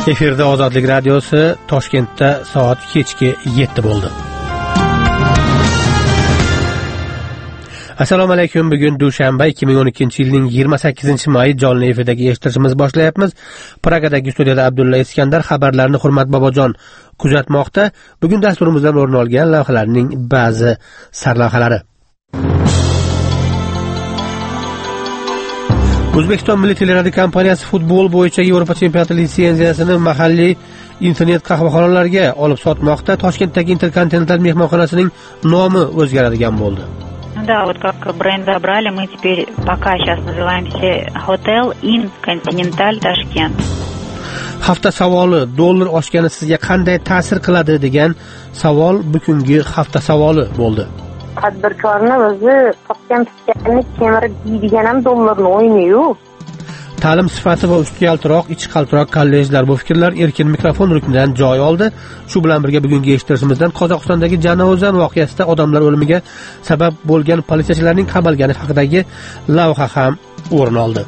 Efirda Ozodlik radiosi, Toshkentda soat kechki 7 bo'ldi. Assalomu alaykum. Bugun dushanba 2012-yilning 28-may jonli efirdagi eshittirishimizni boshlayapmiz. Pragadagi studiyada Abdulla Iskandar xabarlarni Hurmat Bobojon kuzatmoqda. Bugun dasturimizdan o'rin olgan lavhalarning ba'zi sarlavhalari. O'zbekiston Milliy teleradio kompaniyasi futbol bo'yicha Yevropa chempionati litsenziyasini mahalliy internet qahvaxonalarga olib sotmoqda. Toshkentdagi Intercontinental mehmonxonasining nomi o'zgaradigan bo'ldi. Да, вот как бренд забрали, мы теперь пока сейчас называемся Hotel Intercontinental Tashkent. Hafta savoli: dollar oshgani sizga qanday ta'sir qiladi degan savol bugungi hafta savoli bo'ldi. Tadbirkorni o'zi topgan tutganini kemirib yeydigan ham dollarni o'ynayu. Ta'lim sifati va usti yaltiroq, ichi qaltiroq kollejlar, bu fikrlar erkin mikrofon ruknidan joy oldi. Shu bilan birga bugungi eshittirishimizdan Qozog'istondagi Janozan voqeasida odamlar o'limiga sabab bo'lgan politsiyachilarning qamalgani haqidagi lavha ham o'rin oldi.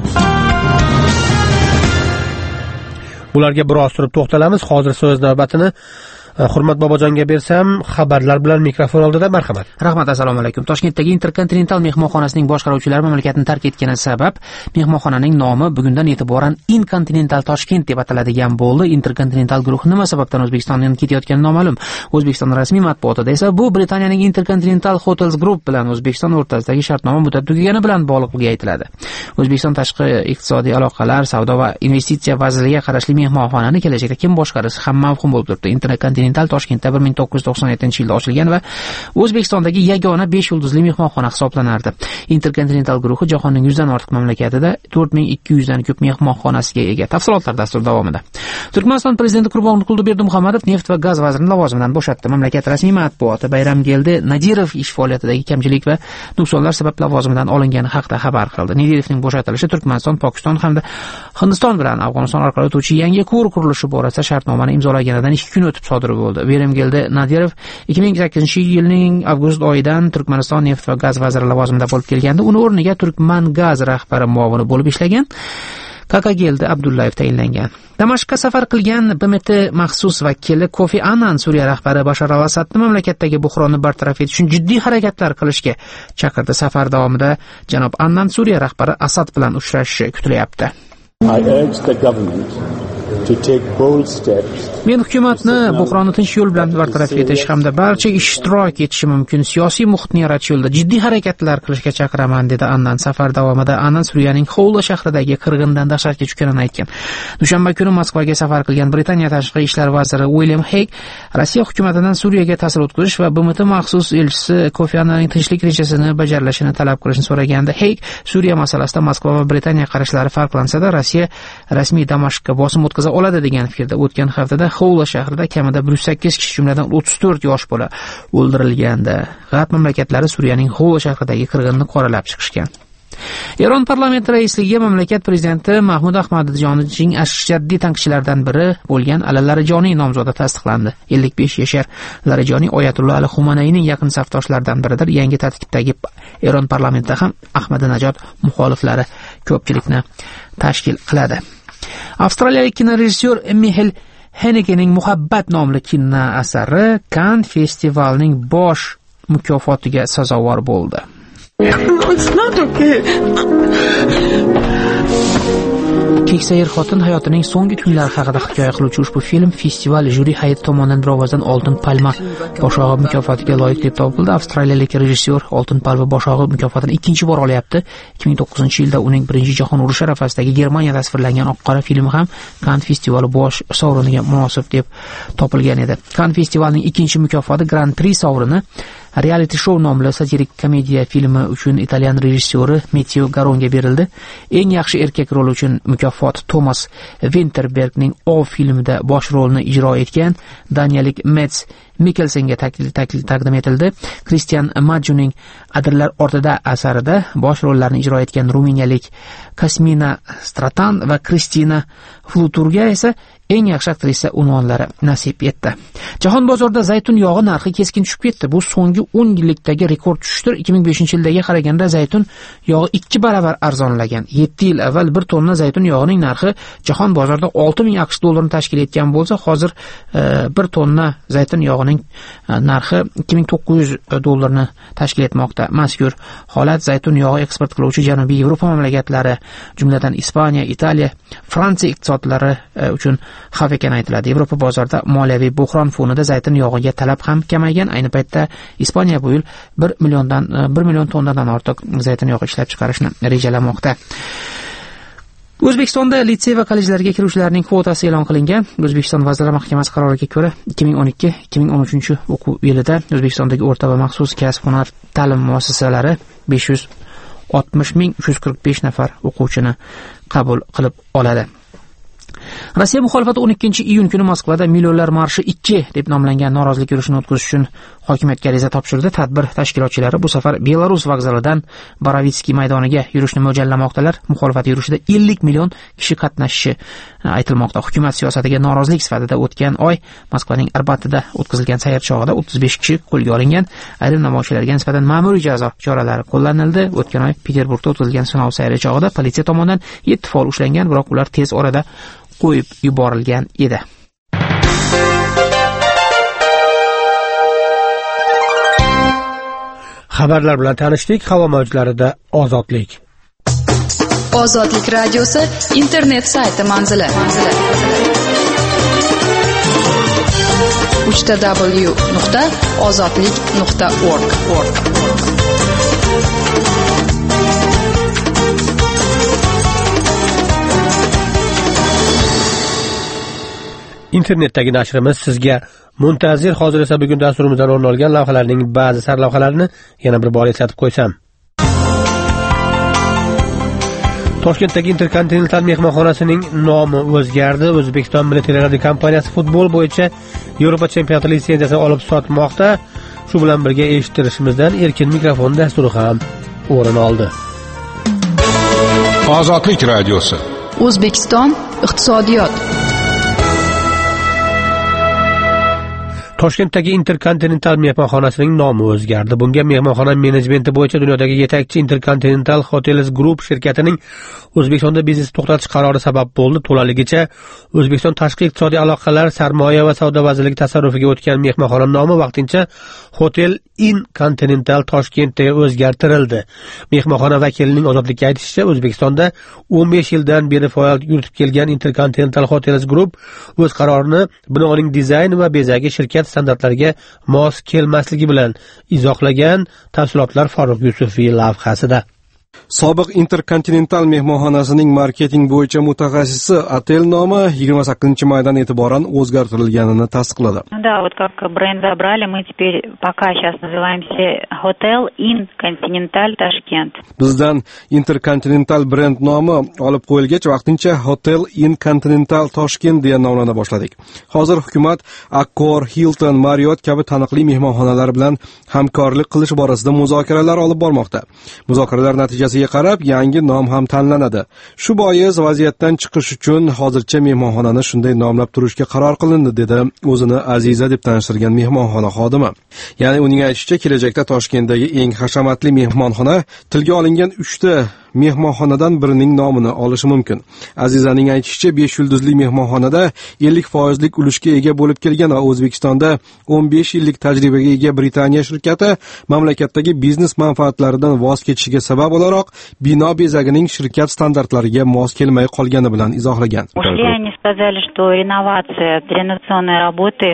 Bularga biroz turib to'xtalamiz. Hozir so'z navbatini Hurmat Bobojonga bersam, xabarlar bilan mikrofon oldida. Marhamat. Rahmat, assalomu alaykum. Toshkentdagi Intercontinental mehmonxonasining boshqaruvchilari mamlakatni tark etgani sabab mehmonxonaning nomi bugundan e'tiboran Intercontinental Toshkent deb ataladigan bo'ldi. Intercontinental guruhi nima sababdan O'zbekistondan ketayotgani noma'lum. O'zbekiston rasmiy matbuotida esa bu Britaniyaning Intercontinental Hotels Group bilan O'zbekiston o'rtasidagi shartnoma muddati tugagani bilan bog'liqligi aytiladi. O'zbekiston tashqi iqtisodiy aloqalar, savdo va investitsiya vazirligiga qarashli mehmonxonani kelajakda kim boshqarishi ham mavhum bo'lib turibdi. Intercontinental Toshkentda 1997-yilda ochilgan va O'zbekistondagi yagona 5 yulduzli mehmonxona hisoblanardi. Intercontinental guruhi jahonning 100 dan ortiq mamlakatida 4200 dan ko'p mehmonxonasiga ega. Tafsilotlar dastur davomida. Turkmaniston prezidenti Qurbonquli Berdimuhamedov neft va gaz vazirini lavozimidan bo'shatdi. Mamlakat rasmiy matbuoti Bayramgeldi Nadirov ish faoliyatidagi kamchilik va nuqsonlar sabab lavozimidan olingani haqida xabar qildi. Nadirovning bo'shatilishi Turkmaniston, Pokiston hamda Hindiston bilan Afg'oniston orqali o'tuvchi yangi ko'r qurilishi borasida shartnomani imzolaganidan 2 kun o'tib sodir bo'ldi. Bayramgeldi Nadirov 2008-yilning avgust oyidan Turkmaniston neft va gaz vaziri lavozimida bo'lib kelganda, uni o'rniga Turkmangaz rahbari muavini bo'lib ishlagan Kakageldi Abdullayev tayinlangan. Damashqqa safar qilgan BMT maxsus vakili Kofi Annan Suriya rahbari Bashar al-Asadni mamlakatdagi buhronni bartaraf etish uchun jiddiy harakatlar qilishga chaqirdi. Safar davomida janob Annan Suriya rahbari Asad bilan uchrashishi kutilyapti. Men hukumatni buhronni tinch yo'l bilan bartaraf etish hamda barcha ishtirok etishi mumkin siyosiy muhitni yaratish yo'lida jiddiy harakatlar qilishga chaqiraman, dedi Annan. Safar davomida Annan Suriyaning Xovla shahridagi qirg'indan dahshatga tushganini aytgan. Dushanba kuni Moskvaga safar qilgan Britaniya tashqi ishlar vaziri William Hague Rossiya hukumatidan Suriyaga ta'sir o'tkazish va BMT maxsus elchisi Kofi Annanning tinchlik rejasini bajarilishini talab qilishni so'raganda, Hague Suriya masalasida Moskva va Britaniya qarashlari farqlansa-da, Rossiya rasmiy Damashqqa bosim o'tkaza oladi degan fikrda. O'tgan haftada Xovla shahrida kamida 108 kishi, jumladan 34 yosh bola o'ldirilgandi. G'arb mamlakatlari Suriyaning Xovla shahridagi qirg'inni qoralab chiqishgan. Eron parlamenti raisligiga mamlakat prezidenti Mahmud Ahmadinejodning ashaddiy tanqidchilaridan biri bo'lgan Ali Larijoniy nomzodi tasdiqlandi. 55 yashar Larijoniy Oyatulloh Ali Xumanayning yaqin safdoshlaridan biridir. Yangi tarkibdagi Eron parlamentida ham Ahmadinejod muxoliflari ko'pchilikni tashkil qiladi. Avstraliyalik kinorejissyor Michael Hanekening Muhabbat nomli kino asari Cannes festivalining bosh mukofotiga sazovor bo'ldi. Keksa er-xotin hayotining so'nggi kunlari haqida hikoya qiluvchi ushbu film festival jyuri hay'ati tomonidan birovozdan Oltin palma boshog'i mukofotiga loyiq deb topildi. Avstraliyalik rejissyor Oltin palma boshog'i mukofotini ikkinchi bor olyapti. 2009-yilda uning Birinchi jahon urushi arafasidagi Germaniya tasvirlangan oq-qora filmi ham Cannes festivali bosh sovriniga munosib deb topilgan edi. Cannes festivalining ikkinchi mukofoti Grand Prix sovrini Reality Show nomli satirik komediya filmi uchun italyan rejissyori Matteo Garonga berildi. Eng yaxshi erkak rol uchun mukofot Thomas Winterbergning O filmida bosh rolni ijro etgan daniyalik Mats Mikkelsenga taqdim etildi. Kristian Majjuning Adirlar ortida asarida bosh rollarni ijro etgan ruminiyalik Kasmina Stratan va Kristina Fluturga esa eng yaxshi aktrisa unvonlari nasib etdi. Jahon bozorida zaytun yog'i narxi keskin tushib ketdi. Bu so'nggi 10 yillikdagi rekord tushishdir. 2005-yildaga qaraganda zaytun yog'i 2 baravar arzonlagan. 7 yil avval 1 tonna zaytun yog'ining narxi jahon bozorida 6000 AQSh dollarini tashkil etgan bo'lsa, hozir 1 tonna zaytun yog'ining narxi 2900 dollarni tashkil etmoqda. Mazkur holat zaytun yog'i eksport qiluvchi Janubiy Yevropa mamlakatlari, jumladan Ispaniya, Italiya, Fransiya iqtisodlolari uchun xavf ekani aytiladi. Yevropa bozorida moliyaviy buhron fonida zaytun yog'iga talab ham kamaygan. Ayni paytda Ispaniya bu yil 1 million tonnadan ortiq zaytun yog'i ishlab chiqarishni rejalamoqda. O'zbekistonda litsey va kollejlarga kiruvchilarning kvotasi e'lon qilingan. O'zbekiston Vazirlar Mahkamasi qaroriga ko'ra 2012-2013 o'quv yilida O'zbekistondagi o'rta va maxsus kasb-hunar ta'lim muassasalari 560,345 nafar o'quvchini qabul qilib oladi. Rossiya muxolifati 12-iyun kuni Moskvada Millionlar marshi 2 deb nomlangan norozilik yurishini o'tkazish uchun hokimiyatga ariza topshirdi. Tadbir tashkilotchilari bu safar Belarus vokzalidan Borovitskiy maydoniga yurishni mo'ljallamoqdalar. Muxolifat yurishida 50 million kishi qatnashishi aytilmoqda. Hukumat siyosatiga norozilik sifatida o'tgan oy Moskvaning Arbatida o'tkazilgan sayr chog'ida 35 kishi qo'lga olingan. Ayrim namoyishchilarga nisbatan ma'muriy jazo choralari qo'llanildi. O'tgan oy Peterburgda o'tkazilgan sinov sayri chog'ida politsiya tomonidan 7 faol ushlangan, biroq ular tez orada qo'yib yuborilgan edi. Xabarlar bilan tanishdik. Havo mavjlarida ozodlik. Ozodlik radiosi internet sayti manzili. www.ozodlik.org. Internetdagi nashrimiz sizga muntazir. Hozir esa bugun dasturimizdan o'rin olgan lavhalarning ba'zi sarlavhalarini yana bir bor eslatib qo'ysam. Toshkentdagi Intercontinental mehmonxonasining nomi o'zgardi. O'zbekiston Milliy teleradiokompaniyasi futbol bo'yicha Yevropa chempionati litsenziyasini olib sotmoqda. Shu bilan birga eshittirishimizdan erkin mikrofon dasturi ham o'rin oldi. Ozodlik radiosi. O'zbekiston iqtisodiyot. Toshkentdagi Intercontinental mehmonxonasining nomi o'zgardi. Bunga mehmonxona menejmenti bo'yicha dunyodagi yetakchi Intercontinental Hotels Group shirkatining O'zbekistonda biznes to'xtatish qarori sabab bo'ldi. To'laligicha O'zbekiston tashqi iqtisodiy aloqalar, sarmoya va savdo vazirligi tasarrufiga o'tgan mehmonxona nomi vaqtincha Hotel Intercontinental Toshkentga o'zgartirildi. Mehmonxona vakilining ozodlikka aytishicha, O'zbekistonda 15 yildan beri faoliyat yuritib kelgan Intercontinental Hotels Group o'z qarorini binoning dizayn va bezagi shirkat standartlariga mos kelmasligi bilan izohlagan. Tafsilotlar Faruq Yusufiy lavhasida. Sobiq Intercontinental mehmonxonasining marketing bo'yicha mutaxassisi Atel nomi 28-maydan e'tiboran o'zgartirilganini tasdiqladi. Да, вот как бренд забрали, мы теперь пока сейчас называемся Hotel Intercontinental Tashkent. Bizdan Intercontinental brend nomi olib qo'yilgach, vaqtincha Hotel Intercontinental Toshkent deya nomlana boshladik. Hozir hukumat Accor, Hilton, Marriott kabi taniqli mehmonxonalar bilan hamkorlik qilish borasida muzokaralar olib bormoqda. Muzokaralar natijasiga qarab yangi nom ham tanlanadi. Shu bois vaziyatdan chiqish uchun hozircha mehmonxonani shunday nomlab turishga qaror qilindi, dedi o'zini Aziza deb tanishtirgan mehmonxona xodimi. Ya'ni uning aytishicha, kelajakda Toshkentdagi eng hashamatli mehmonxona tilga olingan 3 ta mehmonxonadan birining nomini olishi mumkin. Azizaning aytishicha, 5 yulduzli mehmonxonada 50% ulushga ega bo'lib kelgan va O'zbekistonda 15 yillik tajribaga ega Britaniya shirkati mamlakatdagi biznes manfaatlaridan voz kechishiga sabab o'laroq bino bezagining shirkat standartlariga mos kelmay qolgani bilan izohlagan. Ушли они сказали, что реновационные работы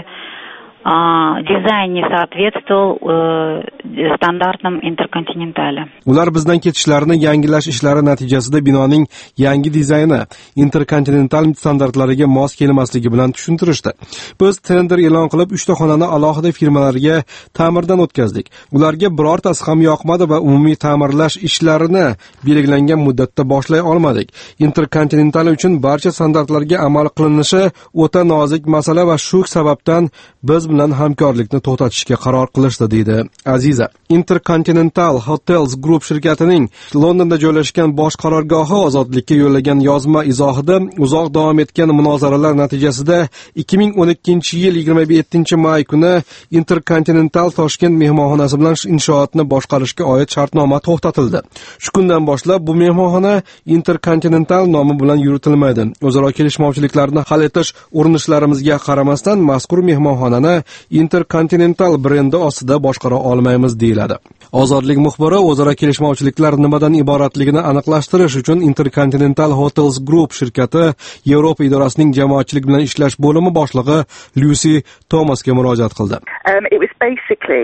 дизайн не соответствовал стандартам Интерконтиненталя. Ular bizdan ketishlarini yangilash ishlari natijasida binoning yangi dizayni Intercontinental standartlariga mos kelmasligi bilan tushuntirishdi. Biz tender e'lon qilib 3 ta xonani alohida firmalarga ta'mirdan o'tkazdik. Ularga birortasi ham yoqmadi va umumiy ta'mirlash ishlarini belgilangan muddatda boshlay olmadik. Intercontinental uchun barcha standartlarga amal qilinishi o'ta nozik masala va shu sababdan biz bilan hamkorlikni to'xtatishga qaror qilishdi, deydi Aziza. Intercontinental Hotels Group shirkatining Londonda joylashgan bosh qarorgohi Ozodlikka yo'llagan yozma izohida uzoq davom etgan munozaralar natijasida 2012-yil 27-may kuni Intercontinental Toshkent mehmonxonasi bilan inshootni boshqarishga oid shartnoma to'xtatildi. Shu kundan boshlab bu mehmonxona Intercontinental nomi bilan yuritilmaydi. O'zaro kelishmovchiliklarni hal etish urinishlarimizga qaramasdan mazkur mehmonxonani Intercontinental brendi ostida boshqara olmaymiz, deyiladi. Ozodlik muxbiri o'zaro kelishmovchiliklar nimadan iboratligini aniqlashtirish uchun Intercontinental Hotels Group shirkati Yevropa idorasining jamoatchilik bilan ishlash bo'limi boshlig'i Lucy Thomasga murojaat qildi. It was basically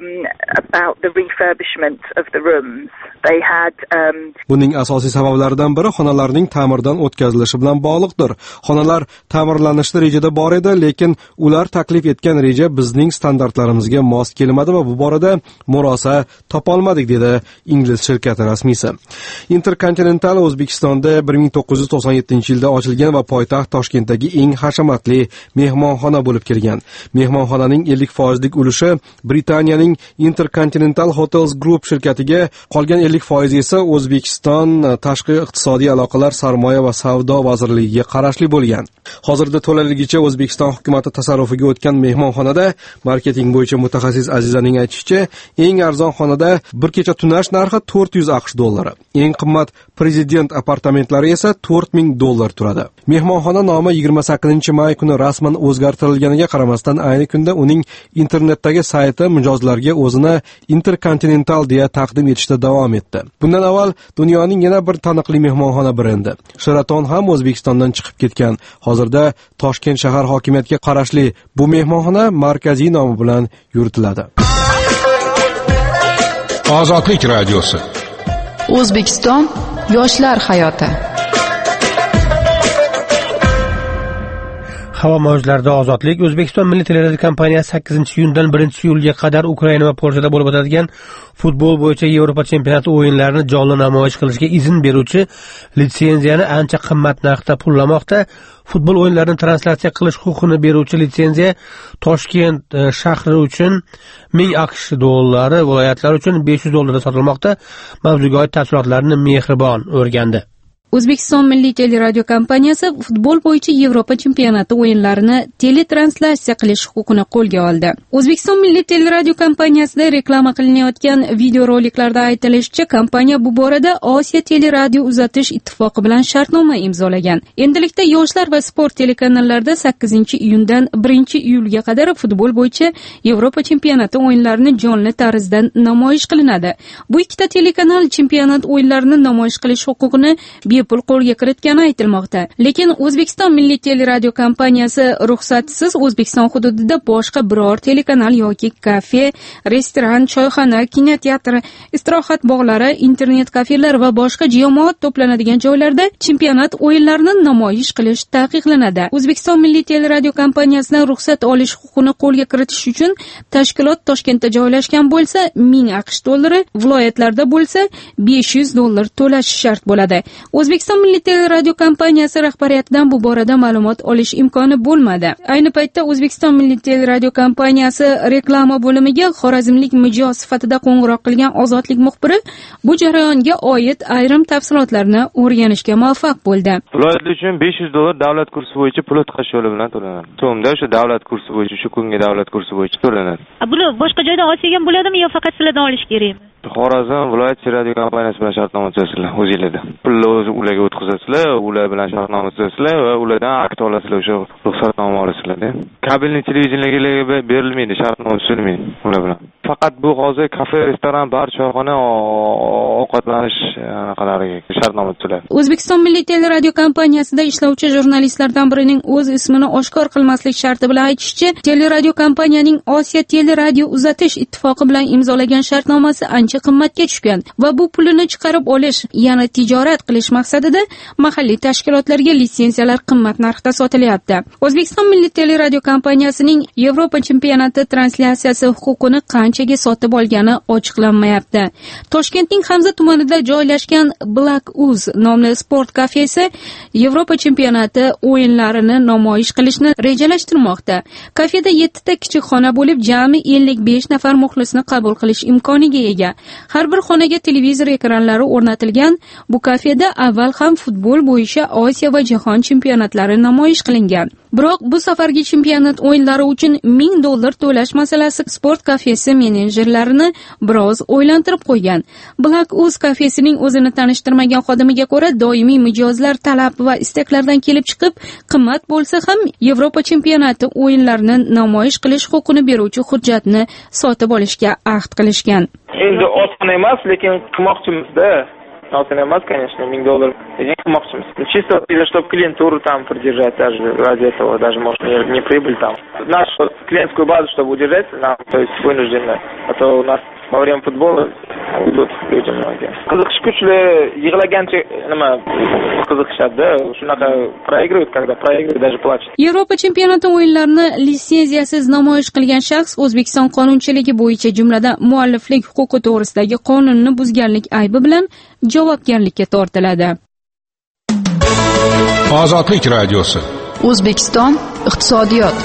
about the refurbishment of the rooms. They had Buning asosiy sabablaridan biri xonalarning ta'mirdan o'tkazilishi bilan bog'liqdir. Xonalar ta'mirlanishda rejada bor edi, lekin ular taklif etgan reja bizning standartlarimizga mos kelmadi va bu borada murosa topolmadik, dedi ingliz shirkati rasmiysi. Intercontinental O'zbekistonda 1997-yilda ochilgan va poytaxt Toshkentdagi eng hashamatli mehmonxona bo'lib kelgan. Mehmonxonaning 50% ulushi Britaniyaning Intercontinental Hotels Group shirkatiga, qolgan 50% esa O'zbekiston tashqi iqtisodiy aloqalar, sarmoya va savdo vazirligiga qarashli bo'lgan. Hozirda to'laligicha O'zbekiston hukumatı tasarrufiga o'tgan mehmonxonada marketing bo'yicha mutaxassis Azizaning aytishicha, eng arzon xonada bir kecha tunash narxi $400. Eng qimmat prezident apartamentlari esa $4000 turadi. Mehmonxona nomi 28-may kuni rasman o'zgartirilganiga qaramasdan ayni kunda uning internetdagi sayti mijozlarga o'zini Intercontinental deya taqdim etishda davom etdi. Bundan avval dunyoning yana bir taniqli mehmonxona brendi Sheraton ham O'zbekistondan chiqib ketgan. Hozirda Toshkent shahar hokimiyatiga qarashli bu mehmonxona markaziy nomi bilan yuritiladi. Ozodlik radiosi. O'zbekiston yoshlar hayoti. Havo mavjlarida ozodlik. O'zbekiston Milliy teleradio kompaniyasi 8-iyundan 1-iyulga qadar Ukraina va Polshada bo'lib o'tadigan futbol bo'yicha Yevropa chempionati o'yinlarini jonli namoyish qilishga izn beruvchi litsenziyani ancha qimmat narxda pullamoqda. Futbol o'yinlarini translyatsiya qilish huquqini beruvchi litsenziya Toshkent shahri uchun $1000, viloyatlar uchun $500 sotilmoqda. Mavzuga oid tafsilotlarni Mehribon o'rgandi. O'zbekiston Milliy teleradio kompaniyasi futbol bo'yicha Yevropa chempionati o'yinlarini teletranslyatsiya qilish huquqini qo'lga oldi. O'zbekiston Milliy teleradio kompaniyasida reklama qilinayotgan videoroliklarda aytilishicha, kompaniya bu borada Osiyo teleradio uzatish ittifoqi bilan shartnoma imzolagan. Endilikda yoshlar va sport telekanallarida 8-iyundan 1-iyulga qadar futbol bo'yicha Yevropa chempionati o'yinlarini jonli tarzda namoyish qilinadi. Bu ikkita telekanal chempionat o'yinlarini namoyish qilish huquqini bepul qo'lga kiritgani aytilmoqda. Lekin O'zbekiston Milliy teleradio kompaniyasi ruxsatsiz O'zbekiston hududida boshqa biror telekanal yoki kafe, restoran, choyxona, kinoteatr, istirohat bog'lari, internet kafelar va boshqa jamoat to'planadigan joylarda chempionat o'yinlarini namoyish qilish taqiqlanadi. O'zbekiston Milliy teleradio kompaniyasidan ruxsat olish huquqini qo'lga kiritish uchun tashkilot Toshkentda joylashgan bo'lsa $1000, viloyatlarda bo'lsa $500 to'lash shart bo'ladi. O'zbekiston Milliy teleradio kompaniyasi rahbariyatidan bu borada ma'lumot olish imkoni bo'lmadi. Ayni paytda O'zbekiston Milliy teleradio kompaniyasi reklama bo'limiga xorazmlik mijoz sifatida qo'ng'iroq qilgan ozodlik muxbiri bu jarayonga oid ayrim tafsilotlarni o'rganishga muvaffaq bo'ldi. Viloyatlar uchun $500 davlat kursi bo'yicha pul o'tkazish yo'li bilan to'lanadi. So'mda o'sha davlat kursi bo'yicha, shu kungi davlat kursi bo'yicha to'lanadi. Buni boshqa joydan olsa ham bo'ladimi yo faqat sizlardan olish kerakmi? Xorazm viloyat radio kompaniyasi bilan shartnoma tuzasizlar o'zingizlarda. Pulni o'zi ularga o'tkazasizlar, ular bilan shartnoma tuzasizlar va ulardan akt olasizlar, o'sha ruxsatnoma olasizlar-da. Kabelli televideniyalarga berilmaydi, shartnoma tuzilmaydi ular bilan. Faqat bu hozir kafe, restoran, bar, choyxona, ovqatlanish anaqalariga shartnoma tuziladi. O'zbekiston Milliy teleradio kompaniyasida ishlovchi jurnalistlardan birining o'z ismini oshkor qilmaslik sharti bilan aytishicha, teleradio kompaniyaning Osiyo teleradio uzatish ittifoqi bilan imzolagan shartnomasi ancha qimmatga tushgan va bu pulini chiqarib olish, ya'ni tijorat qilish maqsadida mahalliy tashkilotlarga litsenziyalar qimmat narxda sotilyapti. O'zbekiston Milliy teleradio kompaniyasining Yevropa chempionati translyatsiyasi huquqini qancha qanchaga sotib olgani ochiqlanmayapti. Toshkentning Hamza tumanida joylashgan Black Uz nomli sport kafesi Yevropa chempionati o'yinlarini namoyish qilishni rejalashtirmoqda. Kafeda 7 ta kichik xona bo'lib, jami 55 nafar muxlisni qabul qilish imkoniga ega. Har bir xonaga televizor ekranlari o'rnatilgan. Bu kafeda avval ham futbol bo'yicha Osiyo va jahon chempionatlari namoyish qilingan. Biroq bu safargi chempionat o'yinlari uchun $1000 to'lash masalasi sport kafesi menejerlarini biroz o'ylantirib qo'ygan. Black Uz kafesining o'zini tanishtirmagan xodimiga ko'ra, doimiy mijozlar talab va istaklardan kelib chiqib, qimmat bo'lsa ham Yevropa chempionati o'yinlarini namoyish qilish huquqini beruvchi hujjatni sotib olishga ahd qilishgan. Endi oson emas, lekin qilmoqchimizda. Oson emas, конечно, $1000. Lekin qilmoqchimiz. Чисто чтобы клиентуру там продержать, даже ради этого, даже может не прибыль там. Нашу клиентскую базу, чтобы удержать, нам, то есть вынуждены. А то у нас во время футбола uydut люди многие. Qiziqish kuchli, yig'lagancha nima qiziqishadi, shunaqa проигрывают, когда проигрывают, даже плачут. Yevropa chempionati o'yinlarini litsenziyasiz namoyish qilgan shaxs O'zbekiston qonunchiligi bo'yicha, jumladan mualliflik huquqi to'g'risidagi qonunni buzganlik aybi bilan javobgarlikka tortiladi. Ozodlik radiosi. O'zbekiston iqtisodiyot.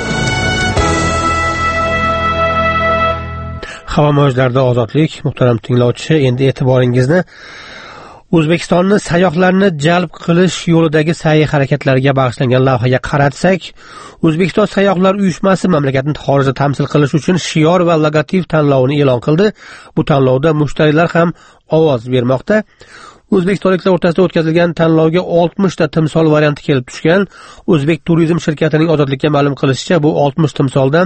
Havo mavjlarida ozodlik. Muhtaram tinglovchi, endi e'tiboringizni O'zbekistonni sayyohlarni jalb qilish yo'lidagi sa'y harakatlariga bag'ishlangan lavhaga qaratsak, O'zbekiston sayyohlar uyushmasi mamlakatni xorijda tamsil qilish uchun shior va logotip tanlovini e'lon qildi. Bu tanlovda mushtariylar ham ovoz bermoqda. O'zbekistonliklar o'rtasida o'tkazilgan tanlovga 60 ta timsol varianti kelib tushgan. O'zbek turizm shirkatining Ozodlikka ma'lum qilishicha, bu 60 timsoldan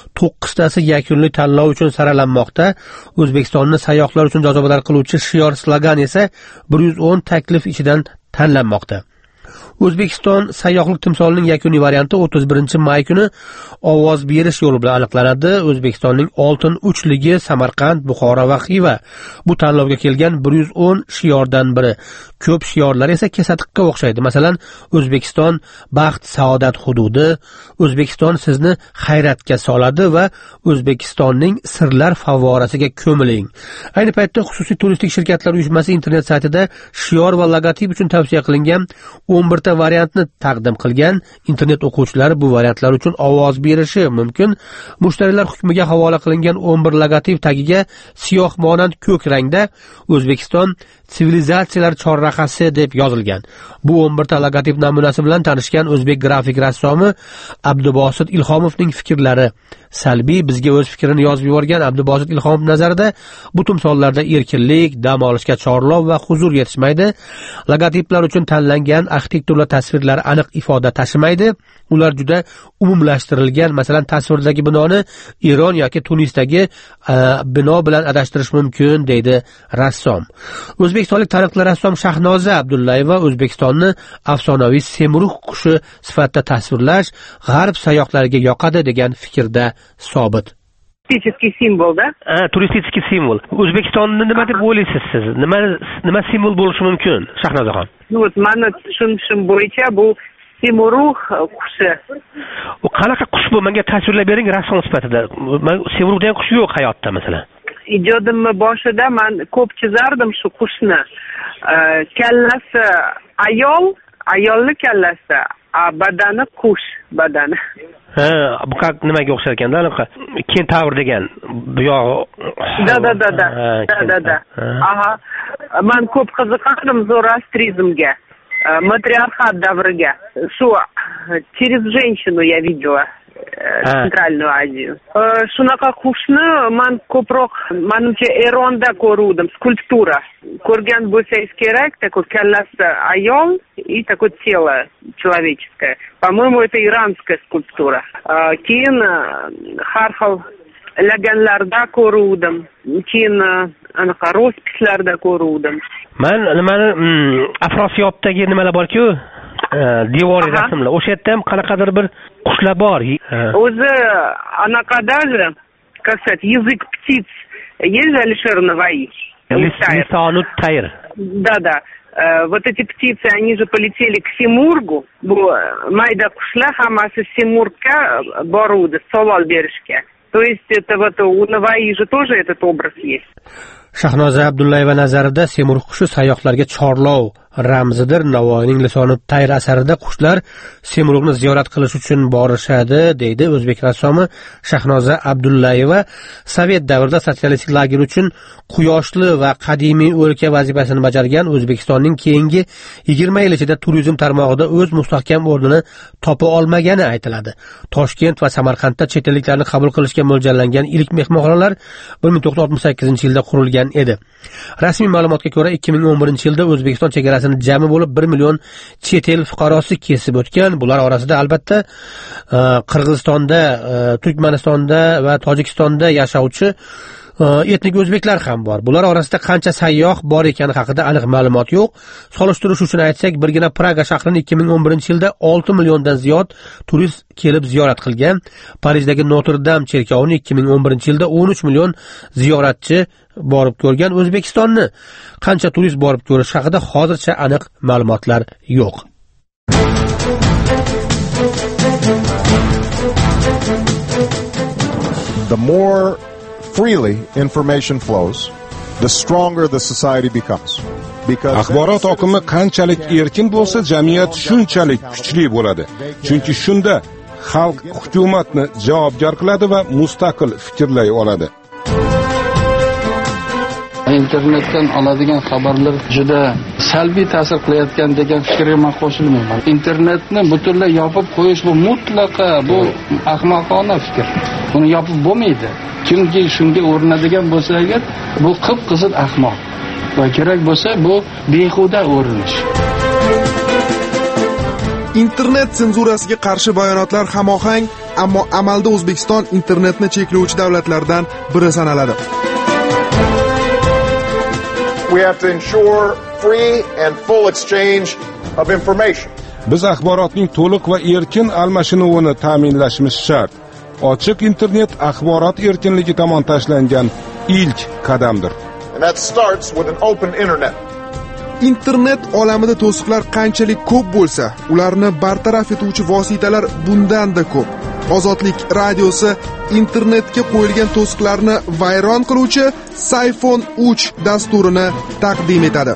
9 tasi yakunli tanlov uchun saralanmoqda. O'zbekistonni sayyohlar uchun jozibador qiluvchi shior slogan esa 110 taklif ichidan tanlanmoqda. O'zbekiston sayyohlik timsolining yakuniy varianti 31-may kuni ovoz berish yo'li bilan aniqlanadi. O'zbekistonning oltin uchligi Samarqand, Buxoro va Xiva bu tanlovga kelgan 110 shiordan biri. Ko'p shiorlar esa kesatiqqa o'xshaydi. Masalan, O'zbekiston baxt, saodat hududi, O'zbekiston sizni hayratga soladi va O'zbekistonning sirlar favorasiga ko'miling. Ayni paytda xususiy turistik shirkatlar uyushmasi internet saytida shior va logotip uchun tavsiya qilingan 11 ta variantni taqdim qilgan. Internet o'quvchilari bu variantlar uchun ovoz berishi mumkin. Mushtariylar hukmiga havola qilingan 11 logotip tagiga siyoh monand ko'k rangda O'zbekiston sivilizatsiyalar chorrahasi deb yozilgan. Bu 11 ta logotip namunasi bilan tanishgan o'zbek grafik rassomi Abdubosit Ilhomovning fikrlari salbiy. Bizga o'z fikrini yozib yuborgan Abdubosit Ilhomov nazarida bu timsollarda erkinlik, dam olishga chorlov va huzur yetishmaydi. Logotiplar uchun tanlangan arxitektura tasvirlari aniq ifoda tashimaydi. Ular juda umumlashtirilgan. Masalan, tasvirdagi binoni Eron yoki Tunisdagi bino bilan adashtirish mumkin, deydi rassom. O'zbekistonlik taniqli rassom Shahnoza Abdullayeva O'zbekistonni afsonaviy Semruh qushi sifatida tasvirlash g'arb sayyohlariga yoqadi degan fikrda sobit. Turistik simbol, da? Turistik simbol. O'zbekistonni nima deb o'ylaysiz siz? Nima simbol bo'lishi mumkin, Shahnozaxon? Mani tushunishim bo'yicha bu Semruh qushi. U qanaqa qush bu? Menga tasvirlab bering rassom sifatida. Men Semruh degan qush yo'q hayotda masalan. Ijodimni boshida men ko'p chizardim shu qushni. Kallasi ayolni kallasi, badani qush badani. Bu nimaga o'xshar ekanda? Kentavr degan bu yog'i. Da. Aha. Men ko'p qiziqardim zoroastrizmga, матриархат davriga. Shu через женщину я видела Centralную Азию. Shunaqa qushni men ko'proq menimcha Eronda ko'ruvdim, skulptura. Ko'rgan bo'lsangiz kerak, такой kallasi ayol и такое тело человеческое. По-моему, это иранская скульптура. Keyin har xil laganlarda ko'ruvdim. Keyin anaqa rospislarda ko'ruvdim. Men nimani Afrosiyobdagi nimalar bor-ku, devoriy rasmlar. O'sha yerda ham qanaqadir bir qushlar bor. O'zi anaqa даже, как сказать, язык птиц. Есть же Алишер Наваи? Лисану Тайр. Да. Вот эти птицы, они же полетели к Симургу. Bu mayda qushlar hammasi Simurgga boruvdi, savol berishga. То есть это вот у Navoiy же тоже этот образ есть. Shahnoza Abdullayeva nazarida semurg' qushi sayyohlarga chorlov ramzidir. Navoiyning Lisoni tayr asarida qushlar semurug'ni ziyorat qilish uchun borishadi, deydi o'zbek rassomi Shahnoza Abdullayeva. Sovet davrida sotsialistik lager uchun quyoshli va qadimiy o'lka vazifasini bajargan O'zbekistonning keyingi 20 yil ichida turizm tarmog'ida o'z mustahkam o'rnini topa olmagani aytiladi. Toshkent va Samarqandda chet elliklarni qabul qilishga mo'ljallangan ilk mehmonxonalar 1968-yilda qurilgan edi. Rasmiy ma'lumotga ko'ra 2011-yilda O'zbekiston chegarasini jami bo'lib 1 million chet el fuqarosi kesib o'tgan. Bular orasida albatta Qirg'izistonda, Turkmanistonda va Tojikistonda yashovchi etnik o'zbeklar ham bor. Bular orasida qancha sayyoh bor ekani haqida aniq ma'lumot yo'q. Solishtirish uchun aytsak, birgina Praga shahrini 2011-yilda 6 milliondan ziyod turist kelib ziyorat qilgan. Parijdagi Notre-Dame cherkovini 2011-yilda 13 million ziyoratchi borib ko'rgan. O'zbekistonni qancha turist borib ko'rish haqida hozircha aniq ma'lumotlar yo'q. The more freely information flows, the stronger the society becomes. Axborot oqimi qanchalik erkin bo'lsa, jamiyat shunchalik kuchli bo'ladi. Chunki shunda xalq hukumatni javobgar qiladi va mustaqil fikrlay oladi. Internetdan oladigan xabarlar juda salbiy ta'sir qilayotgan degan fikrga men qo'shilmayman. Internetni butunlay yopib qo'yish bu mutlaqo bu ahmoqona fikr. Buni yopib bo'lmaydi. Kimki shunga o'rinadigan bo'lsa agar bu qip-qizil ahmoq va kerak bo'lsa bu behuda o'rinish. Internet senzurasiga qarshi bayonotlar hamohang, ammo amalda O'zbekiston internetni cheklovchi davlatlardan biri sanaladi. We have to ensure free and full exchange of information. Biz axborotning to'liq va erkin almashinuvini ta'minlashimiz shart. Ochiq internet axborot erkinligi tomon tashlangan ilk qadamdir. And that starts with an open internet. Internet olamida to'siqlar qanchalik ko'p bo'lsa, ularni bartaraf etuvchi vositalar bundan-da ko'p. Ozodlik radiosi internetga qo'yilgan to'siqlarni vayron qiluvchi Sayfon 3 dasturini taqdim etadi.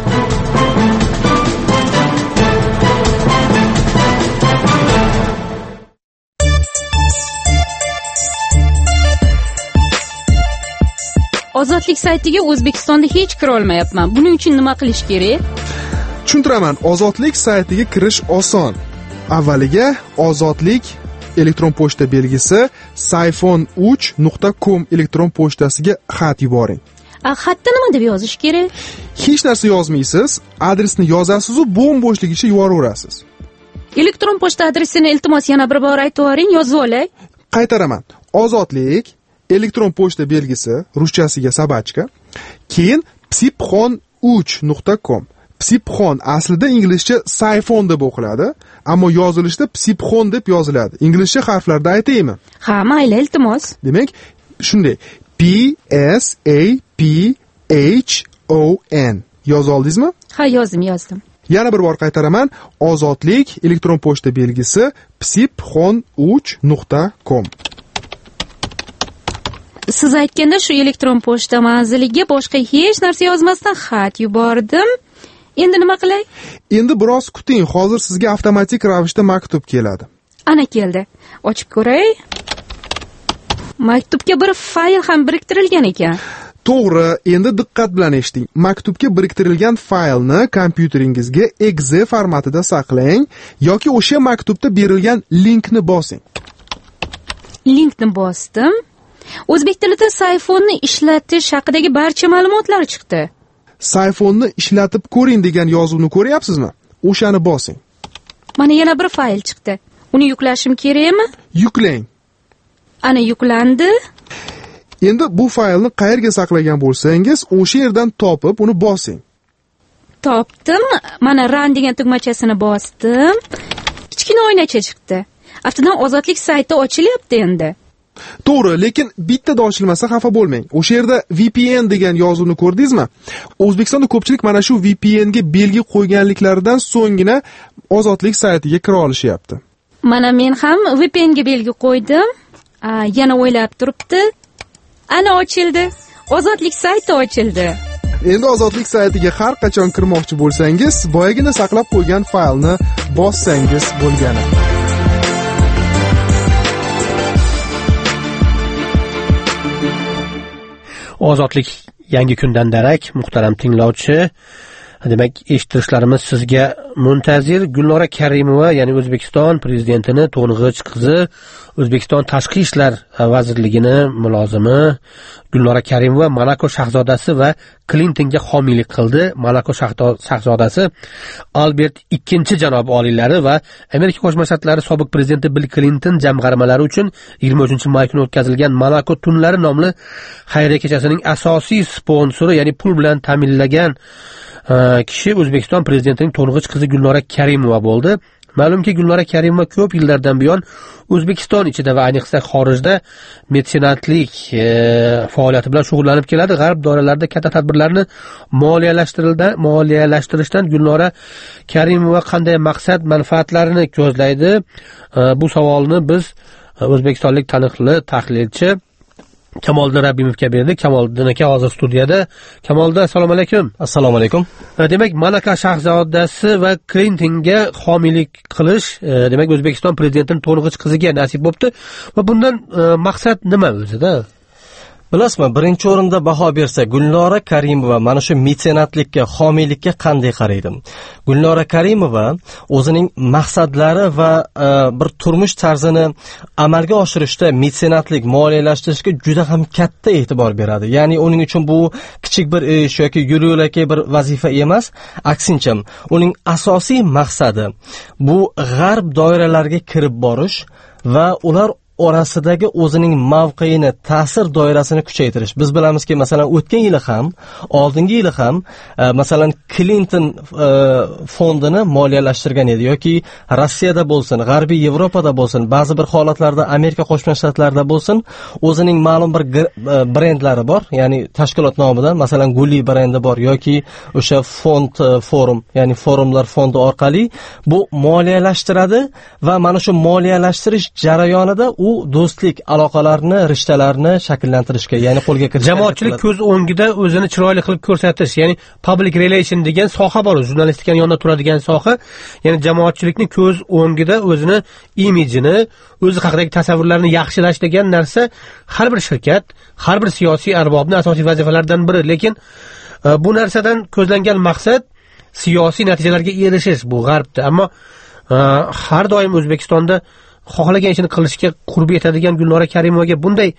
Ozodlik saytiga O'zbekistonda hech kira olmayapman. Buning uchun nima qilish kerak? Tushuntiraman, Ozodlik saytiga kirish oson. Avvaliga Ozodlik elektron pochta belgisi sayfon3.com elektron pochtasiga xat yuboring. Xatda nima deb yozish kerak? Hech narsa yozmaysiz, adresni yozasiz va bo'm-bo'shligicha yuboraverasiz. Elektron pochta adresini iltimos yana bir bor aytib o'ring, yozib olay. Qaytaraman. Ozodlik elektron pochta belgisi ruschasiga sabachka, keyin psipxon3.com. Psipxon aslida inglizcha sayfon deb o'qiladi, ammo yozilishda psipxon deb yoziladi. Inglizcha harflarda aytaymi? Ha, mayli, iltimos. Demak, shunday. P S A P H O N. Yoz oldingizmi? Ha, yozdim. Yana bir bor qaytaraman. Ozodlik elektron pochta belgisi psipxon3.com. Siz aytganda shu elektron pochta manziliga boshqa hech narsa yozmasdan xat yubordim. Endi nima qilay? Endi biroz kuting, hozir sizga avtomatik ravishda maktub keladi. Ana keldi. Ochib ko'ray. Maktubga bir fayl ham biriktirilgan ekan. To'g'ri, endi diqqat bilan eshiting. Maktubga biriktirilgan faylni kompyuteringizga exe formatida saqlang yoki o'sha maktubda berilgan linkni bosing. Linkni bosdim. O'zbek tilida sayfonni ishlatish haqidagi barcha ma'lumotlar chiqdi. Sayfonni ishlatib ko'ring degan yozuvni ko'ryapsizmi? O'shani bosing. Mana yana bir fayl chiqdi. Uni yuklashim kerakmi? Yuklang. Ana yuklandi. Endi bu faylni qayerga saqlagan bo'lsangiz, o'sha yerdan topib uni bosing. Topdim. Mana run degan tugmachasini bosdim. Kichkina oynacha chiqdi. Aftidan Ozodlik sayti ochilyapti endi. To'g'ri, lekin bittada ochilmasa xafa bo'lmang. O'sha yerda VPN degan yozuvni ko'rdingizmi? O'zbekistonda ko'pchilik mana shu VPN ga belgi qo'yganliklaridan so'nggina Ozodlik saytiga kira olishyapti. Mana men ham VPN ga belgi qo'ydim. yana o'ylab turibdi. Ana ochildi. Ozodlik sayti ochildi. Endi Ozodlik saytiga har qachon kirmoqchi bo'lsangiz, boyagina saqlab qo'ygan faylni bossangiz bo'lgani. Ozodlik yangi kundan darak, muhtaram tinglovchi. Demak, eshittirishlarimiz sizga muntazir. Gulnora Karimova, ya'ni O'zbekiston prezidentining to'ng'ich qizi, O'zbekiston Tashqi ishlar vazirligini mulozimi Gulnora Karimova Monako shahzodasi va Clintonga homiylik qildi. Monako shahzodasi Albert II janob oliylari va Amerika Qo'shma Shtatlari sobiq prezidenti Bill Clinton jamg'armalari uchun 23-may kuni o'tkazilgan Monako tunlari nomli xayriya kechasining asosiy sponsori, ya'ni pul bilan ta'minlagan kishi O'zbekiston prezidentining to'ng'ich qizi Gulnora Karimova bo'ldi. Ma'lumki, Gulnora Karimova ko'p yillardan buyon O'zbekiston ichida va ayniqsa xorijda metsenatlik faoliyati bilan shug'ullanib keladi. G'arb doiralarida katta tadbirlarni moliyalashtirishdan Gulnora Karimova qanday maqsad manfaatlarini ko'zlaydi? Bu savolni biz o'zbekistonlik taniqli tahlilchi Kamoliddin Rabbimovga berdik. Kamoliddin aka hozir studiyada. Kamoliddin, assalomu alaykum. Assalomu alaykum. Demak, Monako shahzodasi va Clintonga homiylik qilish, demak, O'zbekiston prezidentining to'ng'ich qiziga nasib bo'libdi va bundan maqsad nima o'zida? Bilasizmi, birinchi o'rinda baho bersa, Gulnora Karimova mana shu metsenatlikka, homiylikka qanday qaraydi? Gulnora Karimova o'zining maqsadlari va bir turmush tarzini amalga oshirishda metsenatlik, moliyalashtirishga juda ham katta e'tibor beradi. Ya'ni uning uchun bu kichik bir ish yoki yo'l-yo'lakay bir vazifa emas, aksincha, uning asosiy maqsadi bu g'arb doiralariga kirib borish va ular orasidagi o'zining mavqeini, ta'sir doirasini kuchaytirish. Biz bilamizki, masalan, o'tgan yili ham, oldingi yili ham, masalan, Clinton fondini moliyalashtirgan edi yoki Rossiyada bo'lsin, G'arbiy Yevropada bo'lsin, ba'zi bir holatlarda Amerika Qo'shma Shtatlarida bo'lsin, o'zining ma'lum bir brendlari bor, ya'ni tashkilot nomidan, masalan, Guli brendi bor yoki o'sha fond forum, ya'ni forumlar fondi orqali bu moliyalashtiradi va mana shu moliyalashtirish jarayonida u do'stlik aloqalarini, rishtalarni shakllantirishga, ya'ni qo'lga kiritishga, jamoatchilik ko'z o'ngida o'zini chiroyli qilib ko'rsatish, ya'ni public relation degan soha bor, jurnalistikaning yonida turadigan soha, ya'ni jamoatchilikning ko'z o'ngida o'zini imijini, o'zi haqidagi tasavvurlarini yaxshilash degan narsa har bir shirkat, har bir siyosiy arbobning asosiy vazifalaridan biri. Lekin bu narsadan ko'zlangan maqsad siyosiy natijalarga erishish bu G'arbda, ammo har doim O'zbekistonda xohlagan ishini qilishga qurbi yetadigan Gulnora Karimovaga bunday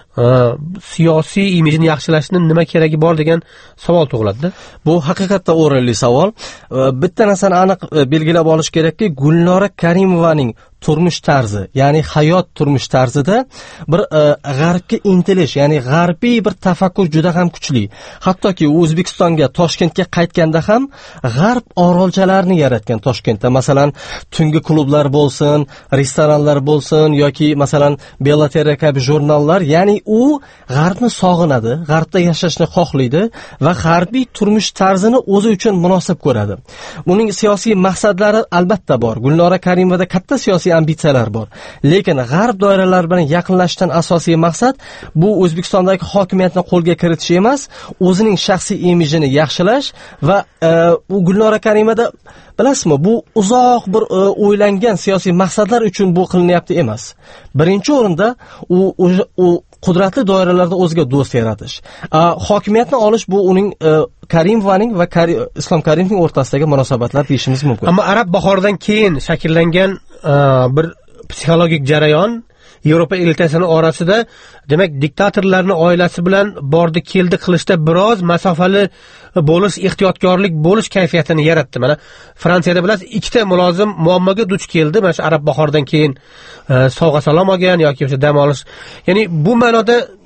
siyosiy imijini yaxshilashning nima keragi bor degan savol tug'iladi. Bu haqiqatda o'rinli savol. Bitta narsani aniq belgilab olish kerakki, Gulnora Karimovaning turmush tarzi, ya'ni hayot turmush tarzida bir g'arbga intilish, ya'ni g'arbiy bir tafakkur juda ham kuchli. Hattoki O'zbekistonga, Toshkentga qaytganda ham g'arb orolchalarini yaratgan Toshkentda. Masalan, tungi klublar bo'lsin, restoranlar bo'lsin yoki masalan Bellaterra kabi jurnallar, ya'ni u g'arbni sog'inadi, g'arbda yashashni xohlaydi va g'arbiy turmush tarzini o'zi uchun munosib ko'radi. Uning siyosiy maqsadlari albatta bor. Gulnora Karimovada katta siyosiy ambitsiyalar bor. Lekin g'arb doiralari bilan yaqinlashishdan asosiy maqsad bu O'zbekistondagi hokimiyatni qo'lga kiritish emas, o'zining shaxsiy imijini yaxshilash va u Gulnora Karimovada bilasizmi, bu uzoq bir o'ylangan siyosiy maqsadlar uchun bu qilinyapti emas. Birinchi o'rinda u qudratli doiralarda o'ziga do'st yaratish. Hokimiyatni olish bu uning Karimovaning va Islom Karimovning o'rtasidagi munosabatlar deyishimiz mumkin. Ammo Arab bahoridan keyin shakllangan bir psixologik jarayon Yevropa elitasini orasida, demak, diktatorlarni oilasi bilan bordi keldi qilishda biroz masofali bo'lish, ehtiyotkorlik bo'lish kayfiyatini yaratdi. Mana Fransiyada bilasiz, ikkita mulozim muammoga duch keldi, mana shu Arab bahoridan keyin sovg'a salom olgan yoki o'sha dam olish. Ya'ni bu ma'noda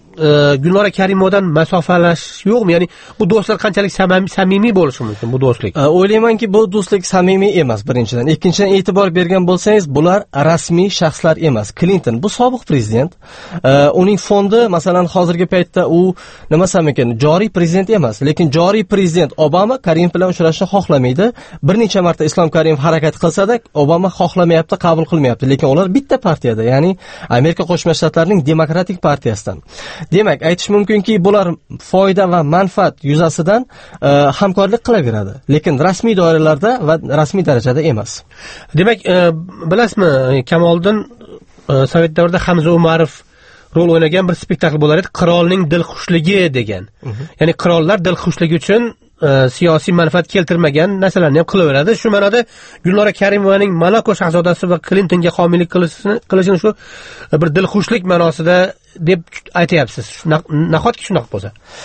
Gulnora Karimovadan masofalash yo'qmi? Ya'ni bu do'stlar qanchalik samimiy bo'lishi mumkin bu do'stlik? O'ylaymanki bu do'stlik samimiy emas birinchidan. Ikkinchidan e'tibor bergan bo'lsangiz, bular rasmiy shaxslar emas. Clinton bu sobiq prezident. Uning fondi masalan hozirgi paytda u nima desam ekan, joriy prezident emas, lekin joriy prezident Obama Karimov bilan uchrashishni xohlamaydi. Bir necha marta Islom Karimov harakat qilsa-da, Obama xohlamayapti, qabul qilmayapti. Lekin ular bitta partiyada, ya'ni Amerika Qo'shma Shtatlarining Demokratik partiyasidan. Demak, aytish mumkinki, bular foyda va manfaat yuzasidan hamkorlik qilaveradi, lekin rasmiy doiralarda va rasmiy darajada emas. Demak, bilasizmi, Kamoliddin Sovet davrida Hamza Umarov rol o'ynagan bir spektakl bo'lar edi, Qirolning dilxushligi degan. Ya'ni qirollar dilxushligi uchun siyosiy manfaat keltirmagan narsalarni ham qilaveradi. Shu ma'noda Gulnora Karimovaning Monako shahzodasi va Clintonga homiylik qilishini shu bir dilxushlik ma'nosida deb aytyapsiz. Nahotki shunaqa bo'lsa?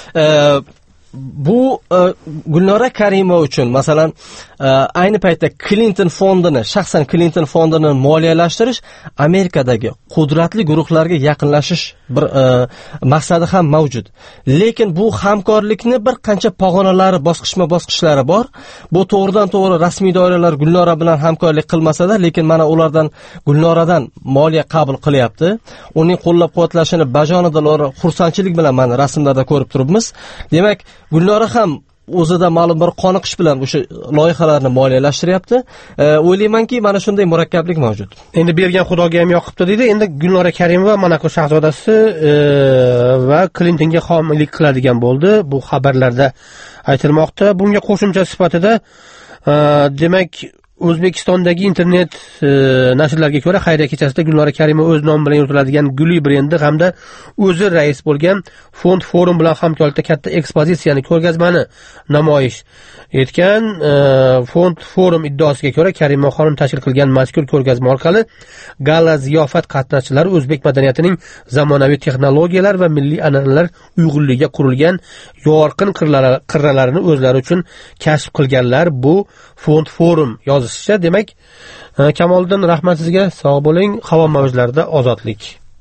Bu Gulnora Karimova uchun masalan ayni paytda Clinton fondini, shaxsan Clinton fondini moliyalashtirish Amerikadagi qudratli guruhlarga yaqinlashish bir maqsadi ham mavjud. Lekin bu hamkorlikni bir qancha pog'onalari, bosqichlari bor. Bu to'g'ridan to'g'ri rasmiy doiralar Gulnora bilan hamkorlik qilmasa-da, lekin mana ulardan Gulnoradan moliya qabul qilyapti. Uning qo'llab-quvvatlashini bajonidil xursandchilik bilan mana rasmlarda ko'rib turibmiz. Demak, Gulnora ham o'zida ma'lum bir qoniqish bilan o'sha loyihalarni moliyalashtiryapti. O'ylaymanki, mana shunday murakkablik mavjud. Endi bergan Xudoga ham yoqibdi deydi. Endi Gulnora Karimova Monako shahzodasi va Clintonga homiylik qiladigan bo'ldi. Bu xabarlarda aytilmoqda. Bunga qo'shimcha sifatida demak O'zbekistondagi internet nashrlarga ko'ra, xayriya kechasida Gulnora Karimova o'z nomi bilan yuritiladigan Guli brendi hamda o'zi rais bo'lgan Fond Forum bilan hamkorlikda katta ekspozitsiyani, ko'rgazmani namoyish etgan. Fond Forum iddaosiga ko'ra, Karimova xonim tashkil qilgan mazkur ko'rgazma orqali gala ziyofat qatnashchilari o'zbek madaniyatining zamonaviy texnologiyalar va milliy an'analar uyg'unligiga qurilgan yorqin qirralarini o'zlari uchun kashf qilganlar. Bu Fond Forum yozishicha. Demak, Kamoliddin, rahmat sizga, sog' bo'ling. Havo mavjlarida ozodlik.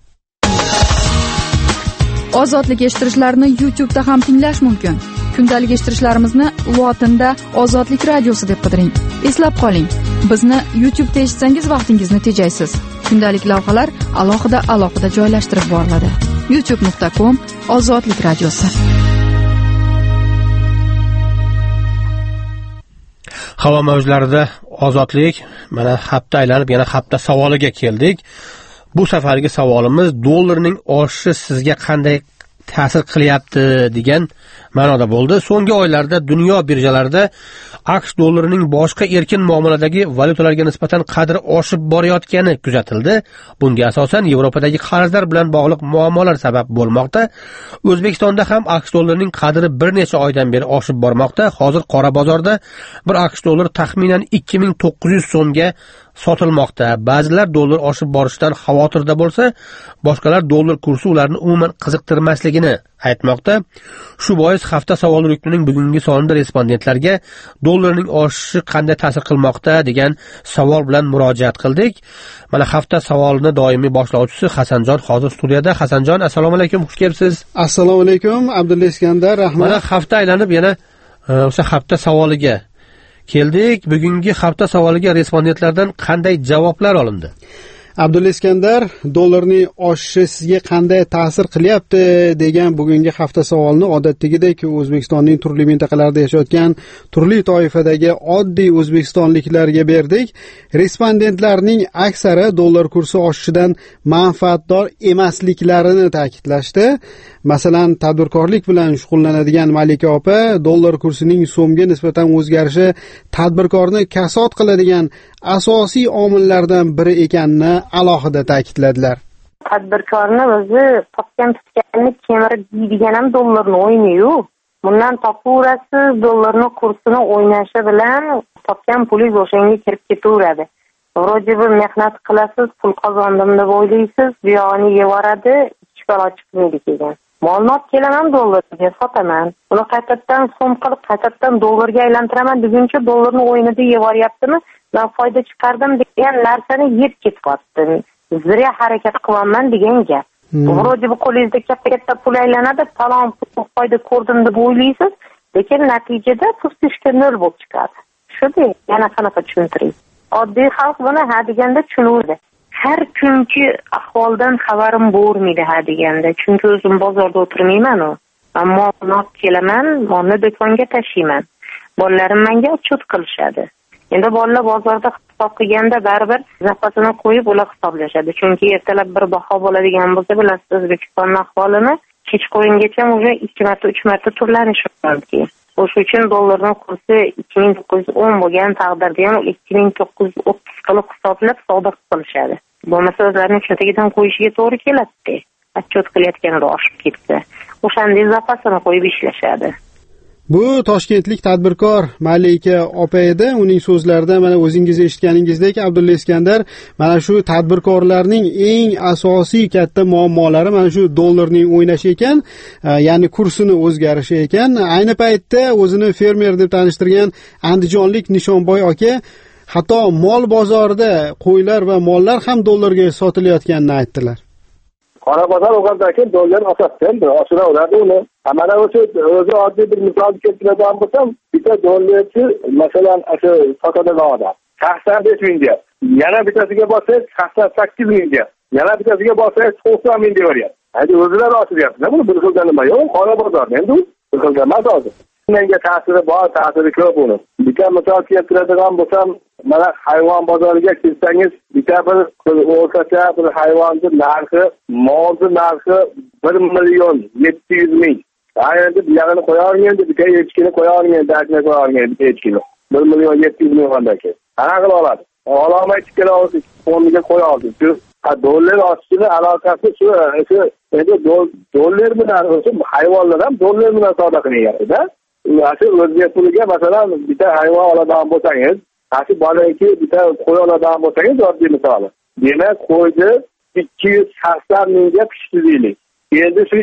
Ozodlik eshittirishlarni YouTube'da ham tinglash mumkin. Kundalik eshittirishlarimizni lotinda Ozodlik radiosi deb qidiring. Eslab qoling, bizni YouTube'da eshitsangiz vaqtingizni tejaysiz. Kundalik lavhalar alohida joylashtirib boriladi. youtube.com/Ozodlik radiosi. Havo mavjlarida ozodlik. Mana hafta aylanib yana hafta savoliga keldik. Bu safargi savolimiz dollarning oshishi sizga qanday ta'sir qilyapti degan ma'noda bo'ldi. So'nggi oylarda dunyo birjalarida AQSh dollarining boshqa erkin muomaladagi valyutalarga nisbatan qadri oshib borayotgani kuzatildi. Bunga asosan Yevropadagi qarzlar bilan bog'liq muammolar sabab bo'lmoqda. O'zbekistonda ham AQSh dollarining qadri bir necha oydan beri oshib bormoqda. Hozir qora bozorda bir AQSh dollari taxminan 2900 so'mga sotilmoqda. Ba'zilar dollar oshib borishidan xavotirda bo'lsa, boshqalar dollar kursi ularni umuman qiziqtirmasligini aytmoqda. Shu bois hafta savol ruknining bugungi sonida respondentlarga dollarning oshishi qanday ta'sir qilmoqda degan savol bilan murojaat qildik. Mana hafta savolini doimiy boshlovchisi Hasanjon hozir studiyada. Hasanjon, assalomu alaykum, xush kelibsiz. Assalomu alaykum, Abdulla Iskandar, rahmat. Mana hafta aylanib yana o'sha hafta savoliga keldik. Bugungi hafta savoliga respondentlardan qanday javoblar olindi? Abdulla Iskandar, dollarning oshishi sizga qanday ta'sir qilyapti degan bugungi hafta savolini odatdagidek O'zbekistonning turli mintaqalarida yashayotgan turli toifadagi oddiy o'zbekistonliklarga berdik. Respondentlarning aksari dollar kursi oshishidan manfaatdor emasliklarini ta'kidlashdi. Masalan, tadbirkorlik bilan shug'ullanadigan Malika opa dollar kursining so'mga nisbatan o'zgarishi tadbirkorni kasod qiladigan asosiy omillardan biri ekanini alohida ta'kidladilar. Tadbirkorni o'zi topgan tutganini kemirib yeydigan ham dollarni o'ynaydi. Bundan topaverasiz, dollarning kursini o'ynashi bilan topgan pulingiz o'shanga kirib ketaveradi. Vro'ji bir mehnat qilasiz, pul qozondim deb o'ylaysiz, bu yog'ini yevoradi, hech balo chiqmaydi keyin. Molni olib kelaman, dollarga sotaman. Uni qaytadan so'm qilib, qaytadan dollarga aylantiraman deguncha dollarni o'ynida yevoryaptimi? Men foyda chiqardim degan narsani yeb ketyapti. Zira harakat qilaman degan gap. Vro'de bu qo'lingizda katta pul aylanadi, talon pul foyda ko'rdim deb o'ylaysiz, lekin natijada pushka nol bo'lib chiqadi. Shunday, yana qanaqa tushuntiring. Oddiy xalq buni ha deganda tushunadi. Har kunki ahvoldan xabarim bo'lmaydi ha deganda, chunki o'zim bozorda o'tirmayman-ku. Ammo olib kelaman, molni do'konga tashiyman. Bolalarim menga uchut qilishadi. Endi bolalar bozorda hisob qilganda baribir zapasini qo'yib ular hisoblashadi. Chunki ertalab bir baho bo'ladigan bo'lsa, bilasiz O'zbekistonning ahvolini kechqurungacha уже 2 marta 3 marta turlanishi mumkin. O'sha uchun dollarning kursi 2910 bo'lgan taqdirda ham 2930 qilib hisoblab savdo qilishadi. Bo'lmasa o'zlarining cho'ntagidan qo'yishiga to'g'ri keladi. Отчет qilayotganda oshib ketsa, o'shanday zapasini qo'yib ishlashadi. Bu toshkentlik tadbirkor Malika opa edi. Uning so'zlarida mana o'zingiz eshitganingizdek, Abdulla Iskandar mana shu tadbirkorlarning eng asosiy katta muammolari mana shu dollarning o'ynashi ekan, ya'ni kursini o'zgarishi ekan. Ayni paytda o'zini fermer deb tanishtirgan andijonlik Nishonboy aka hatto mol bozorida qo'ylar va mollar ham dollarga sotilayotganini aytdilar. Qora bozor o'g'irdan keyin dollar osatdan oshiraveradi uni. Mana o'sha o'zi oddiy bir misol keltiradigan bo'lsam, bitta dollarchi masalan o'sha sotadigan odam 85 ming deyapti. Yana bittasiga borsangiz 88 ming deyapti. Yana bittasiga borsangiz 90 ming deyaveryapti. Hadi o'zlari oshiryapti. Buni bir xilda nima yo'q, qora bozor endi u bir xilda emas hozir. Menga ta'siri bor, ta'siri ko'p uni. Bitta misol keltiradigan bo'lsam, mana hayvon bozoriga kelsangiz, bitta bir o'rtacha bir hayvonning narxi, molning narxi 1.700.000. Endi bu yog'ini qo'yarmen, bitta echkini qo'yarmen, dajni qo'yarmen, bitta echkini. 1.700.000 qandaki. Qanaqa qilib oladi? Ololmay chiqaradi, o'rniga qo'yadi. Dollar osishini aloqasi shu endi dollar bilan o'sha hayvonlar ham dollar bilan savdo qilyapti-da. Asl o'zbek puliga masalan bitta hayvon oladigan bo'lsangiz, asl bolaki bitta qo'y oladigan bo'lsangiz oddiy misol. Demak, qo'yni 280 mingga pishdi deylik. Endi shu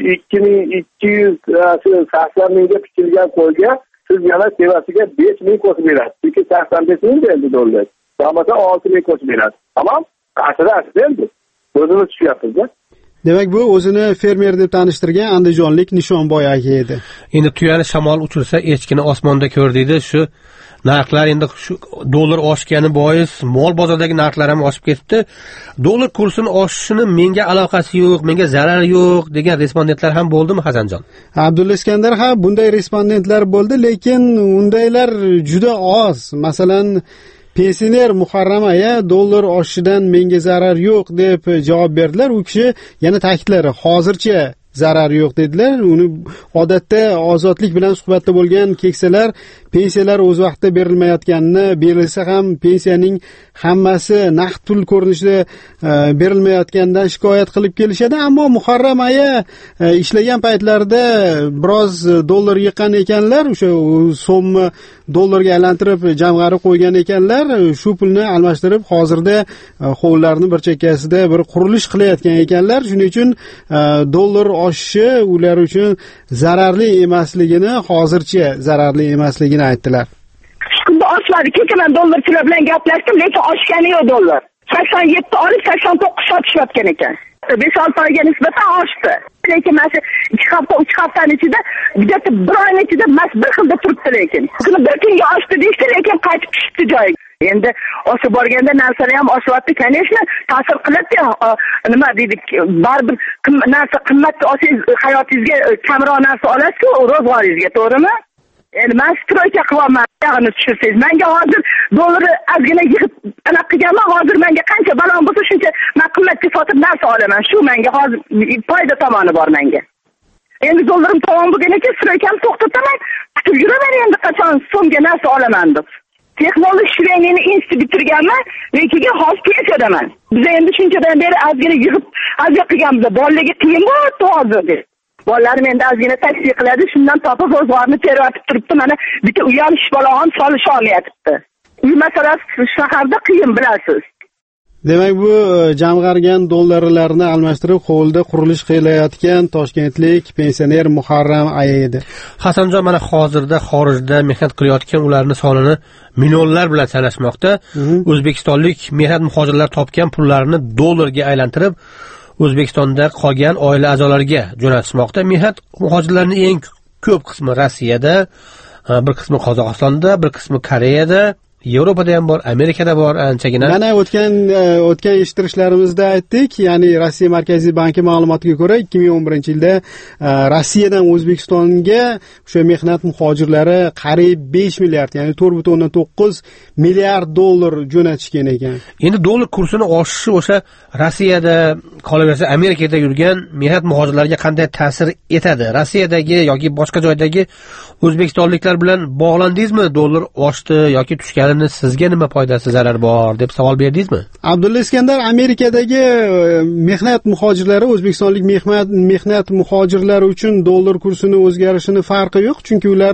2280 mingga pishilgan qo'yga siz yana sevasiga 5 ming qo'shib berasiz. 285 ming endi dollar. Bo'lmasa 6 ming qo'shib berasiz. Tamam? Asli endi. O'zimiz tushyapmiz-da. Demak, bu o'zini fermer deb tanishtirgan andijonlik Nishonboy aka edi. Endi tuyani shamol uchirsa, echkini osmonda ko'r deydi. Shu narxlar endi shu dollar oshgani bois mol bozoridagi narxlar ham oshib ketdi. Dollar kursini oshishini menga aloqasi yo'q, menga zarar yo'q degan respondentlar ham bo'ldimi Hasanjon? Abdulla Iskandar ha, bunday respondentlar bo'ldi, lekin undaylar juda oz. Masalan, pensioner Muharram aya dollar oshishidan menga zarar yo'q deb javob berdilar. U kishi yana ta'kidlari hozircha zarar yo'q dedilar. Uni odatda ozodlik bilan suhbatda bo'lgan keksalar pensiyalar o'z vaqtida berilmayotganini, berilsa ham pensiyaning hammasi naqd pul ko'rinishida berilmayotganidan shikoyat qilib kelishadi. Ammo Muharram aya ishlagan paytlarida biroz dollar yiqqan ekanlar, o'sha so'mni dollarga aylantirib jamg'arib qo'ygan ekanlar. Shu pulni almashtirib hozirda hovlilarning bir chekkasida bir qurilish qilayotgan ekanlar. Shuning uchun dollar oshishi ular uchun zararli emasligini, hozircha zararli emasligini aytdilar. Shunda oshmadi. Kecha men dollarchilar bilan gaplashdim, lekin oshgani yo'q dollar. 87 olib 89 sotishayotgan ekan. 5-6 oyga nisbatan oshdi. Lekin mana 2 hafta, 3 haftaning ichida, bir oyning ichida mas bir xilda turibdi lekin. Buni bir kunga oshdi deydi, lekin qaytib tushibdi joyiga. Endi oshib borganda narsalar ham oshyapti, конечно, ta'sir qiladi. Nima deydik, baribir narsa qimmatli olsangiz hayotingizga kamroq narsa olasiz-ku, ro'zg'oringizga, to'g'rimi? Endi men stroyka qilyapman, yog'ini tushirsangiz, menga hozir dollarni ozgina yig'ib anaqa qilganman, hozir menga qancha balon bo'lsa shuncha men qimmatga sotib narsa olaman. Shu menga hozir foyda tomoni bor menga. Endi dollarim tamom bo'lgan ekan, stroykani to'xtataman, kutib yuraman endi qachon so'mga narsa olaman deb. Texnologik shreniyni institut bitirganman, lekin hozir pensiyadaman. Biz endi shunchadan beri ozgina yig'ib ozga qilganmiz. Bolalarga qiyin bo'ldi hozir deb. Bolalarim endi ozgina taksi qiladi, shundan topib ro'zg'orni terayotib turibdi. Mana bitta uyal ish balog'on solisha olmayapti. Uy masalasi shaharda qiyin, bilasiz. Demak, bu jamg'argan dollarlarni almashtirib hovlida qurilish qilayotgan toshkentlik pensioner Muharram aya edi. Hasanjon, mana hozirda xorijda mehnat qilayotgan ularning sonini millionlar bilan sanashmoqda. O'zbekistonlik mehnat muhojirlar topgan pullarini dollarga aylantirib, O'zbekistonda qolgan oila a'zolariga jo'natishmoqda. Mehnat muhojirlarining eng ko'p qismi Rossiyada, bir qismi Qozog'istonda, bir qismi Koreyada, Yevropada ham bor, Amerikada bor anchagina. Mana o'tgan eshittirishlarimizda aytdik, ya'ni Rossiya Markaziy banki ma'lumotiga ko'ra 2011-yilda Rossiyadan O'zbekistonga o'sha mehnat muhojirlari qariyb 5 milliard, ya'ni 4.9 milliard dollar jo'natishgan ekan. Endi dollar kursini oshishi o'sha Rossiyada, qolaversa Amerikada yurgan mehnat muhojirlariga qanday ta'sir etadi? Rossiyadagi yoki boshqa joydagi o'zbekistonliklar bilan bog'landingizmi? Dollar oshdi yoki tushganini sizga nima foydasi, zarar bor deb savol berdingizmi? Abdulla Iskandar, Amerikadagi mehnat muhojirlari, o'zbekistonlik mehnat muhojirlari uchun dollar kursini o'zgarishini farqi yo'q, chunki ular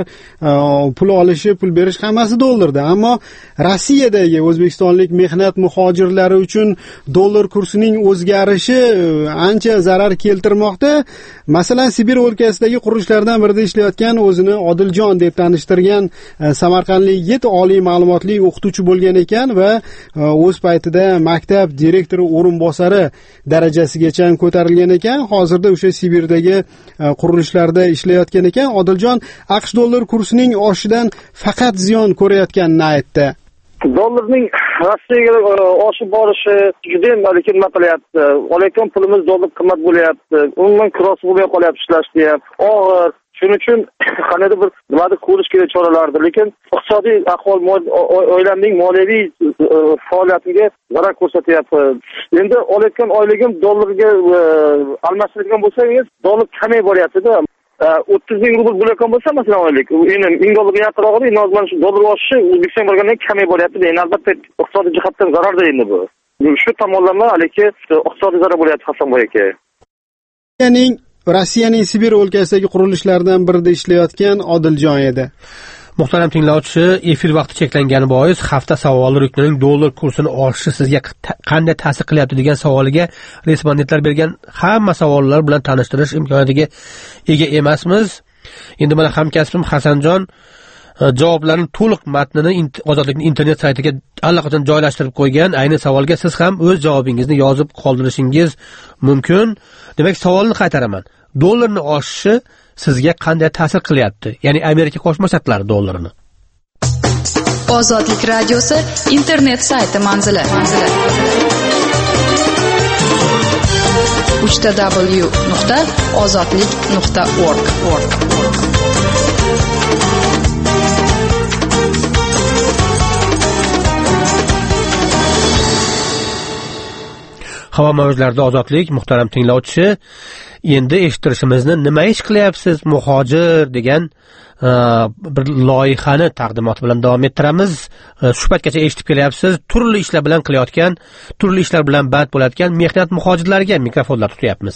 pul olishi, pul berish hammasi dollarda. Ammo Rossiyadagi o'zbekistonlik mehnat muhojirlari uchun dollar kursining o'zgarishi ancha zarar keltirmoqda. Masalan, Sibir o'lkasidagi qurilishlardan birida ishlayotgan, o'zini Odiljon deb tanishtirgan samarqandlik yigit oliy ma'lumotli o'qituvchi bo'lgan ekan va o'z paytida maktab direktori o'rinbosari darajasigacha ko'tarilgan ekan. Hozirda o'sha Sibirdagi qurilishlarda ishlayotgan ekan. Odiljon AQSh dollar kursining oshishidan faqat ziyon ko'rayotganini aytdi. Dollarning Rossiyaga oshib borishi juda ham nima qilyapti. Olayotgan pulimiz dollar qimmat bo'lyapti. Umuman kross bo'lmay qolyapti, ishlashda ham og'ir. Shuning uchun qanday bir nimadir ko'rish kerak choralardir, lekin iqtisodiy ahvol oilamning moliyaviy faoliyatiga zarar ko'rsatyapti. Endi olayotgan oyligim dollarga almashtirgan bo'lsangiz, dollar kamay boryapti-da. 30,000 rubl bo'layotgan bo'lsa, masalan, oylik, endi 1000 dollarga yaqinroq, nozman shu dollar oshishi O'zbekiston borgandan kamay boryapti. Endi albatta iqtisodiy jihatdan zararda endi bu. Shu tomonlama haligi iqtisodiy zarar bo'lyapti Hasanboy aka. Ya'ni Rossiyaning Sibir o'lkasidagi qurilishlardan birida ishlayotgan Odiljon edi. Muhtaram tinglovchi, efir vaqti cheklangani bois hafta savoli ruknining dollar kursini oshishi sizga qanday ta'sir qilyapti degan savoliga respondentlar bergan hamma savollar bilan tanishtirish imkoniyatiga ega emasmiz. Endi mana hamkasbim Hasanjon javoblarning to'liq matnini Ozodlikning internet saytiga allaqachon joylashtirib qo'ygan. Ayni savolga siz ham o'z javobingizni yozib qoldirishingiz mumkin. Demak, savolni qaytaraman. Dollarning oshishi sizga qanday ta'sir qilyapti? Ya'ni Amerika Qo'shma Shtatlari dollarini. Ozodlik radiosi internet sayti manzili. www.ozodlik.org. Havo mavjlarida ozodlik, muhtaram tinglovchi. Endi eshittirishimizni nima ish qilyapsiz muhojir degan bir loyihani taqdimoti bilan davom ettiramiz. Shu paytgacha eshitib kelyapsiz, turli ishlar bilan qilayotgan, turli ishlar bilan band bo'layotgan mehnat muhojirlariga mikrofonlar tutyapmiz.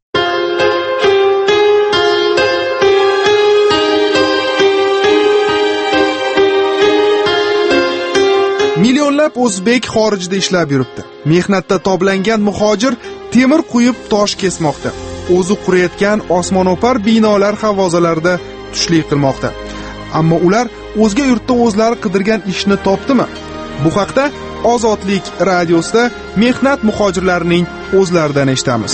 Millionlab o'zbek xorijda ishlab yuribdi. Mehnatda toblangan muhojir temir quyib tosh kesmoqda. O'zi qurayotgan osmono'par binolar havozalarida tushlik qilmoqda. Ammo ular o'zga yurtda o'zlari qidirgan ishni topdimi? Bu haqda Ozodlik radiosida mehnat muhojirlarining o'zlaridan eshitamiz.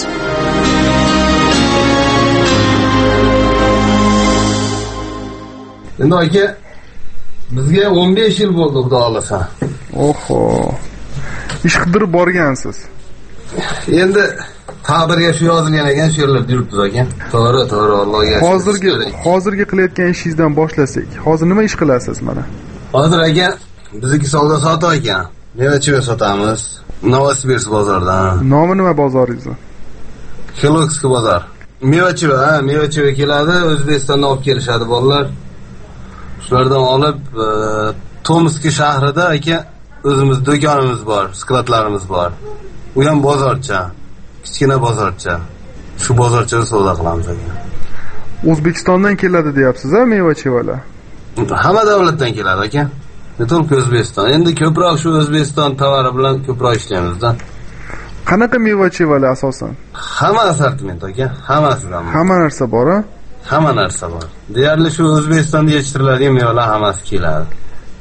Endi aka, bizga 15 yil bo'ldi, xudo xolasa. Oho. Ish qidirib borgansiz. Endi taqdirga shu yozilgan ekan, shu yerlarda yuribmiz aka. To'g'ri, Allohga. Hozirgi qilayotgan ishingizdan boshlasak. Hozir nima ish qilasiz mana? Hozir aka, bizniki savdo sotiq ekan. Meva-cheva sotamiz. Novosibirsk bozoridan. Nomi nima bozoringizni? Xilokskiy bozor. Meva-cheva keladi, O'zbekistondan olib kelishadi bolalar. Shulardan olib Tomsk shahrida aka o'zimiz do'konimiz bor, skladlarimiz bor. U ham bozorcha, kichkina bozorcha. Shu bozorchada savdo qilamiz aka. O'zbekistondan keladi deyapsiz-a, meva-chevalar? Hamma davlatdan keladi aka. Ne только O'zbekiston. Endi ko'proq shu O'zbekiston tovari bilan ko'proq ishlaymiz-da. Qanaqa meva-chevalar asosan? Hamma assortiment aka, hammasidan. Hamma narsa bor-a? Hamma narsa bor. Deyarli shu O'zbekistonda yetishtiriladigan mevalar hammasi keladi.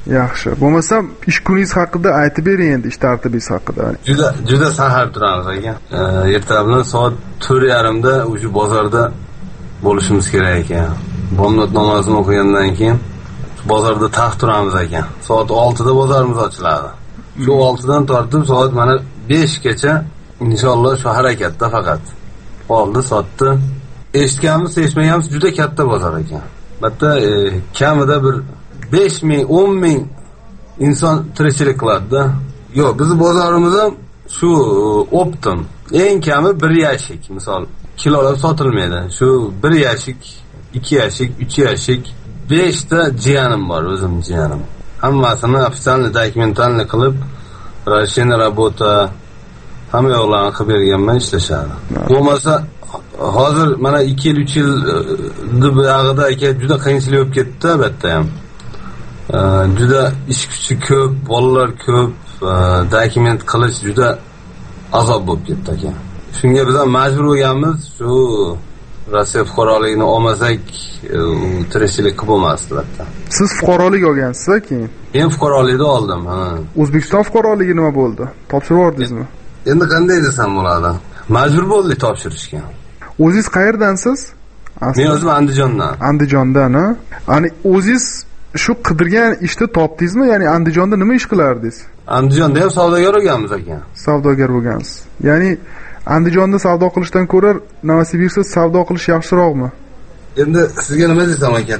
Yaxshi. Bo'lmasam ish kuningiz haqida aytib bering endi, ish tartibingiz haqida. Juda sahar turamiz ekan. Ertalab soat 4:30da o'sha bozorda bo'lishimiz kerak ekan. Bomdod namozini o'qigandan keyin bozorda taxt turamiz ekan. Soat 6da bozorimiz ochiladi. Shu 6dan tortib soat mana 5gacha inshaalloh shu harakatda faqat. Oldi sotdi. Eshitganmiz, eshitmaganmiz juda katta bozor ekan. Bitta kamida bir 5,000, 10,000 inson tirikchilik qiladi-da. Yo'q, bizning bozorimiz ham shu optim. Eng kami 1 yashik, misol kilolar sotilmaydi. Shu 1 yashik, 2 yashik, 3 yashik, 5 ta jiyanim bor, o'zim jiyanim. Hammasini ofitsialniy dokumentalniy qilib, rashina rabota hamma yo'qlarni qilib berganman, ishlashadi. Bo'lmasa hozir mana 2 yil 3 yil buyog'ida aka juda qiyinchilik bo'lib ketdi albatta ham. Juda ish kuchi ko'p, bolalar ko'p, dokument qilish juda azob bo'lib ketdi aka. Shunga biz ham majbur bo'lganmiz, shu Rossiya fuqaroligini olmasak, tirikchilik qilib bo'lmasdi albatta. Siz fuqarolik olgansiz keyin? Men fuqarolikni oldim, ha. O'zbekiston fuqaroligi nima bo'ldi? Topshirib yordingizmi? Endi qanday desam bo'ladi? Majbur bo'ldik topshirishga. O'zingiz qayerdansiz? Men o'zim Andijondan. Andijondan, ha? Ani o'zingiz shu qidirgan ishni topdingizmi? Ya'ni Andijonda nima ish qilardingiz? Andijonda ham savdogar bo'lganmiz ekan. Savdogar bo'lgansiz. Ya'ni Andijonda savdo qilishdan ko'ra Novosibirskda savdo qilish yaxshiroqmi? Endi sizga nima desam aka,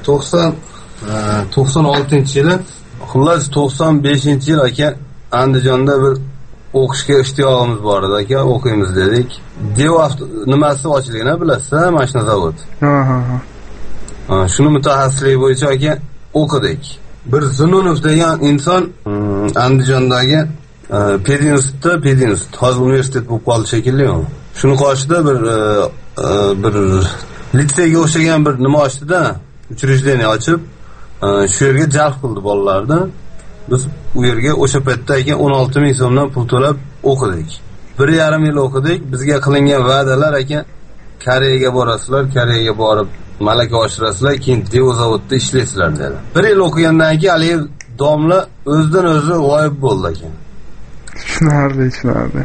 96-yili, xullas 95-yil aka Andijonda bir o'qishga ishtiyoqimiz bor edi aka, o'qiymiz dedik. Dev nimasi ochilgan, bilasizmi, mashina zavod. Ha. Shuni mutaxassisligi bo'yicha aka o'qidik. Bir Zununov degan inson Andijondagi pedinstitut, hozir universitet bo'lib qoldi shekilli. Shuni qoshida bir litseyga o'xshagan bir nima ochdi-da, uchrashdeni ochib, shu yerga jalb qildi bolalarni. Biz u yerga o'sha paytda 16,000 so'mdan pul to'lab o'qidik. 1,5 yil o'qidik. Bizga qilingan va'dalar Koreyaga borasizlar, Koreyaga borib malaka oshirasizlar, keyin Devozavodda ishlaysizlar dedi. 1 yil o'qigandan keyin Aliyev domla o'zidan o'zi g'oyib bo'ldi ekan. Tushunarli.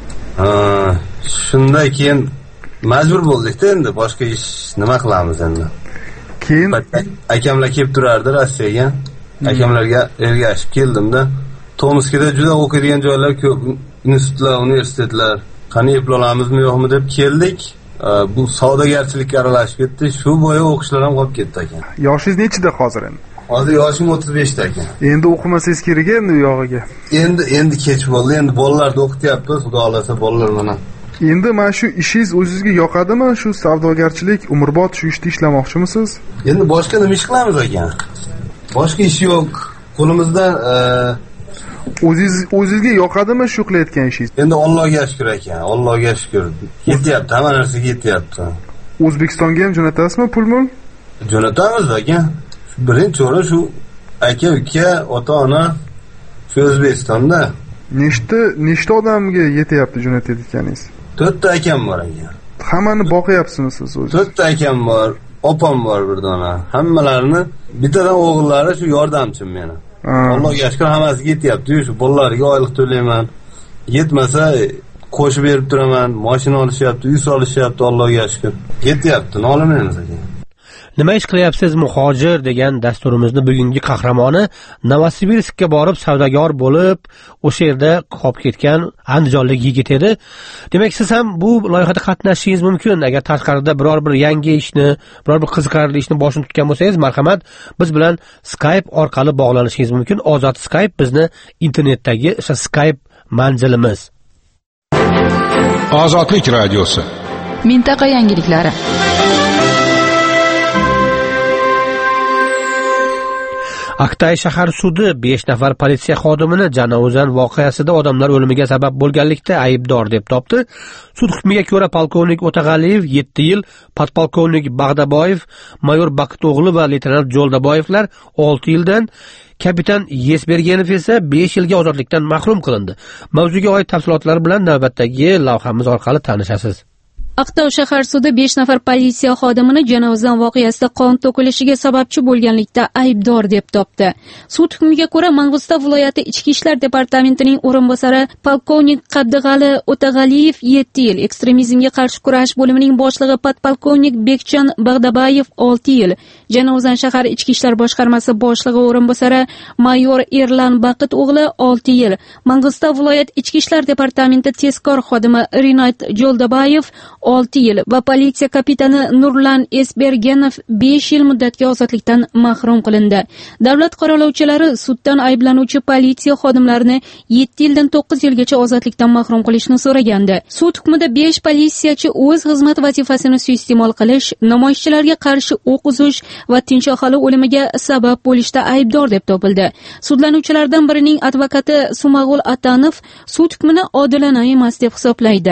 Shunda keyin majbur bo'ldik-da, endi boshqa ish nima qilamiz endi. Keyin akamlar kelib turardi Rossiyaga. Akamlarga ergashib keldim-da. Tomskda juda o'qiydigan joylar ko'p, institutlar, universitetlar. Qani eplolamizmi yo'qmi deb keldik. Bu savdogarchilikka aralashib ketdi. Shu bo'yi o'qishlar ham qolib ketdi ekan. Yoshingiz nechida hozir endi? Hozir yoshim 35 ta ekan. Endi o'qimasangiz kerak endi u yog'iga. Endi kech bo'ldi. Endi bolalarni o'qityapmiz, xudo xolasa bolalar mana. Endi mana shu ishingiz o'zingizga yoqadimi? Shu savdogarchilik, umrbod shu ishda ishlamoqchimisiz? Endi boshqa nima ish qilamiz ekan? Boshqa ish yo'q. Qo'limizdan o'zingizga yoqadimi shu qilayotgan ishingiz? Endi Allohga shukr ekan, Allohga shukr. Yetyapti, hamma narsaga yetyapti. O'zbekistonga ham jo'natasizmi pul-mul? Jo'natamiz aka. Birinchi o'rin shu aka-uka, ota-ona shu O'zbekistonda. Nechta odamga yetyapti jo'natayotganingiz? 4 ta akam bor ekan. Hammani boqyapsizmi siz o'zingiz? 4 ta akam bor, opam bor bir dona. Hammalarini bittadan o'g'illari shu yordamchim meni. Allohga shukr hammasiga yetyapti. Shu bolalarga oylik to'layman. Yetmasa qo'shib berib turaman, mashina olishyapti, uy solishyapti, Allohga shukr. Yetyapti, nolimaymiz ekan. Nima ish qilyapsiz muhojir degan dasturimizning bugungi qahramoni Novosibirskka borib savdogar bo'lib, o'sha yerda qolib ketgan andijonlik yigit edi. Demak, siz ham bu loyihada qatnashishingiz mumkin. Agar tashqarida biror bir yangi ishni, biror bir qiziqarli ishni boshini tutgan bo'lsangiz, marhamat, biz bilan Skype orqali bog'lanishingiz mumkin. Ozod Skype bizni internetdagi o'sha Skype manzilimiz. Ozodlik radiosi. Mintaqa yangiliklari. Aktay shahar sudi 5 nafar politsiya xodimini Jano'zan voqeasida odamlar o'limiga sabab bo'lganlikda aybdor deb topdi. Sud hukmiga ko'ra polkovnik O'tag'aliyev 7 yil, podpolkovnik Bag'daboyev, mayor Bakto'g'li va leytenant Jo'ldaboyevlar 6 yildan, kapitan Yesbergenov esa 5 yilga ozodlikdan mahrum qilindi. Mavzuga oid tafsilotlar bilan navbatdagi lavhamiz orqali tanishasiz. Aqtau shahar sudi 5 nafar politsiya xodimini Janozan voqeasida qon to'kilishiga sababchi bo'lganlikda aybdor deb topdi. Sud hukmiga ko'ra Mang'iston viloyati Ichki ishlar departamentining o'rinbosari polkovnik Qabdig'ali O'tag'aliyev 7 yil, ekstremizmga qarshi kurash bo'limining boshlig'i podpolkovnik Bekjon Bag'dabayev 6 yil, Janozan shahar Ichki ishlar boshqarmasi boshlig'i o'rinbosari mayor Erlan Baqit o'g'li 6 yil, Mang'iston viloyat Ichki ishlar departamenti tezkor xodimi Rinat Joldabayev 6 yil va politsiya kapitani Nurlan Esbergenov 5 yil muddatga ozodlikdan mahrum qilindi. Davlat qorovulchilari suddan ayblanuvchi politsiya xodimlarini 7 yildan 9 yilgacha ozodlikdan mahrum qilishni so'ragandi. Sud hukmida 5 politsiyachi o'z xizmat vazifasini suiiste'mol qilish, namoyishchilarga qarshi o'q uzish va tinch aholi o'limiga sabab bo'lishda aybdor deb topildi. Sudlanuvchilardan birining advokati Sumag'ul Atanov sud hukmini odilona emas deb hisoblaydi.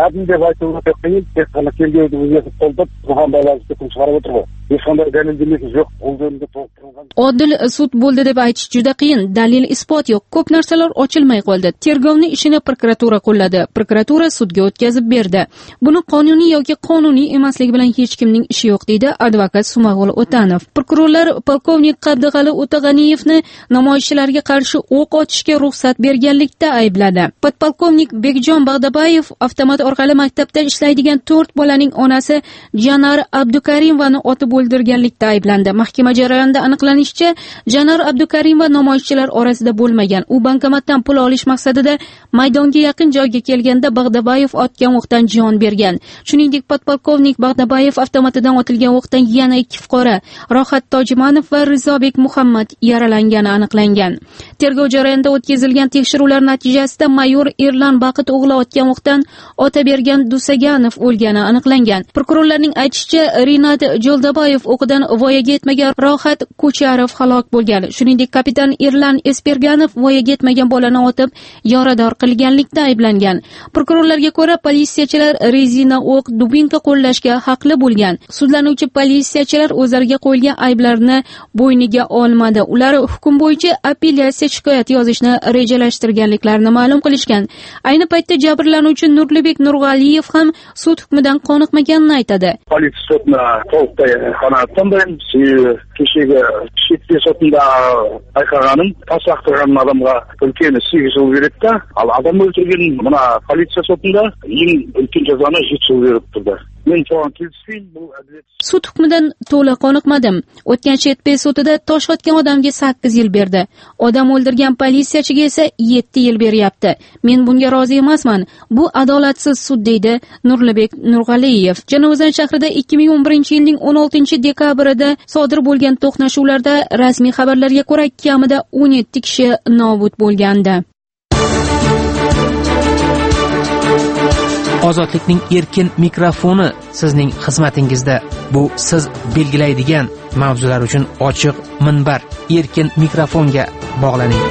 Odil sud bo'ldi deb aytish juda qiyin. Dalil isbot yo'q. Ko'p narsalar ochilmay qoldi. Tergovni ishini prokuratura qo'lladi. Prokuratura sudga o'tkazib berdi. Buni qonuniy yoki qonuniy emasligi bilan hech kimning ishi yo'q, deydi advokat Sumag'ul O'tanov. Prokurorlar polkovnik Qabdig'ali O'tag'aniyevni namoyishchilarga qarshi o'q otishga ruxsat berganlikda aybladi. Podpolkovnik Bekjon Bag'dabayev avtomat orqali maktabda ishlaydigan 4 bolaning onasi Janar Abdukarimovani otib o'ldirganlikda ayblandi. Mahkama jarayonida aniqlanishicha, Janar Abdukarimova namoyishchilar orasida bo'lmagan. U bankomatdan pul olish maqsadida maydonga yaqin joyga kelganda Bag'dabayev otgan o'qdan jon bergan. Shuningdek, podpolkovnik Bag'dabayev avtomatidan otilgan o'qdan yana 2 fuqaro, Rohat Tojimanov va Rizobek Muhammad yaralangani aniqlangan. Tergov jarayonida o'tkazilgan tekshiruvlar natijasida mayor Erlan Baqit o'g'li otgan o'qdan Otabergan Dusaganov o'lgani aniqlangan. Prokurorlarning aytishicha, Rinat Joldabayev o'qidan voyaga yetmagan Rohat Kucharov halok bo'lgan. Shuningdek, kapitan Erlan Esperganov voyaga yetmagan bolani otib, yorador qilganlikda ayblangan. Prokurorlarga ko'ra, politsiyachilar rezina o'q, dubinka qo'llashga haqli bo'lgan. Sudlanuvchi politsiyachilar o'zlariga qo'yilgan ayblarni bo'yniga olmadi. Ular hukm bo'yicha apellyatsiya shikoyati yozishni rejalashtirganliklarini ma'lum qilishgan. Ayni paytda jabrlanuvchi Nurlibek Nurg'aliyev ham sud hukmidan qoniqmaganini aytadi. Politsiya sudni to'liqday qanoatlandim. Kechagi sudga sudda aytganim, tasdiqlagan odamga ulkan 8 yil beribdi. Al odam o'ldirgan mana politsiya sudida eng ulkan jazoni 7 yil beribdi. Sud hukmidan to'la qoniqmadim. O'tgan Chetpey sudida tosh otgan odamga 8 yil berdi. Odam o'ldirgan politsiyachiga esa 7 yil beryapti. Men bunga rozi emasman. Bu adolatsiz sud, deydi Nurlibek Nurg'aliyev. Janozan shahrida 2011-yilning 16-dekabrida sodir bo'lgan to'qnashuvlarda rasmiy xabarlarga ko'ra kamida 17 kishi nobud bo'lgandi. Ozodlikning erkin mikrofoni sizning xizmatingizda. Bu siz belgilaydigan mavzular uchun ochiq minbar. Erkin mikrofonga bog'laning.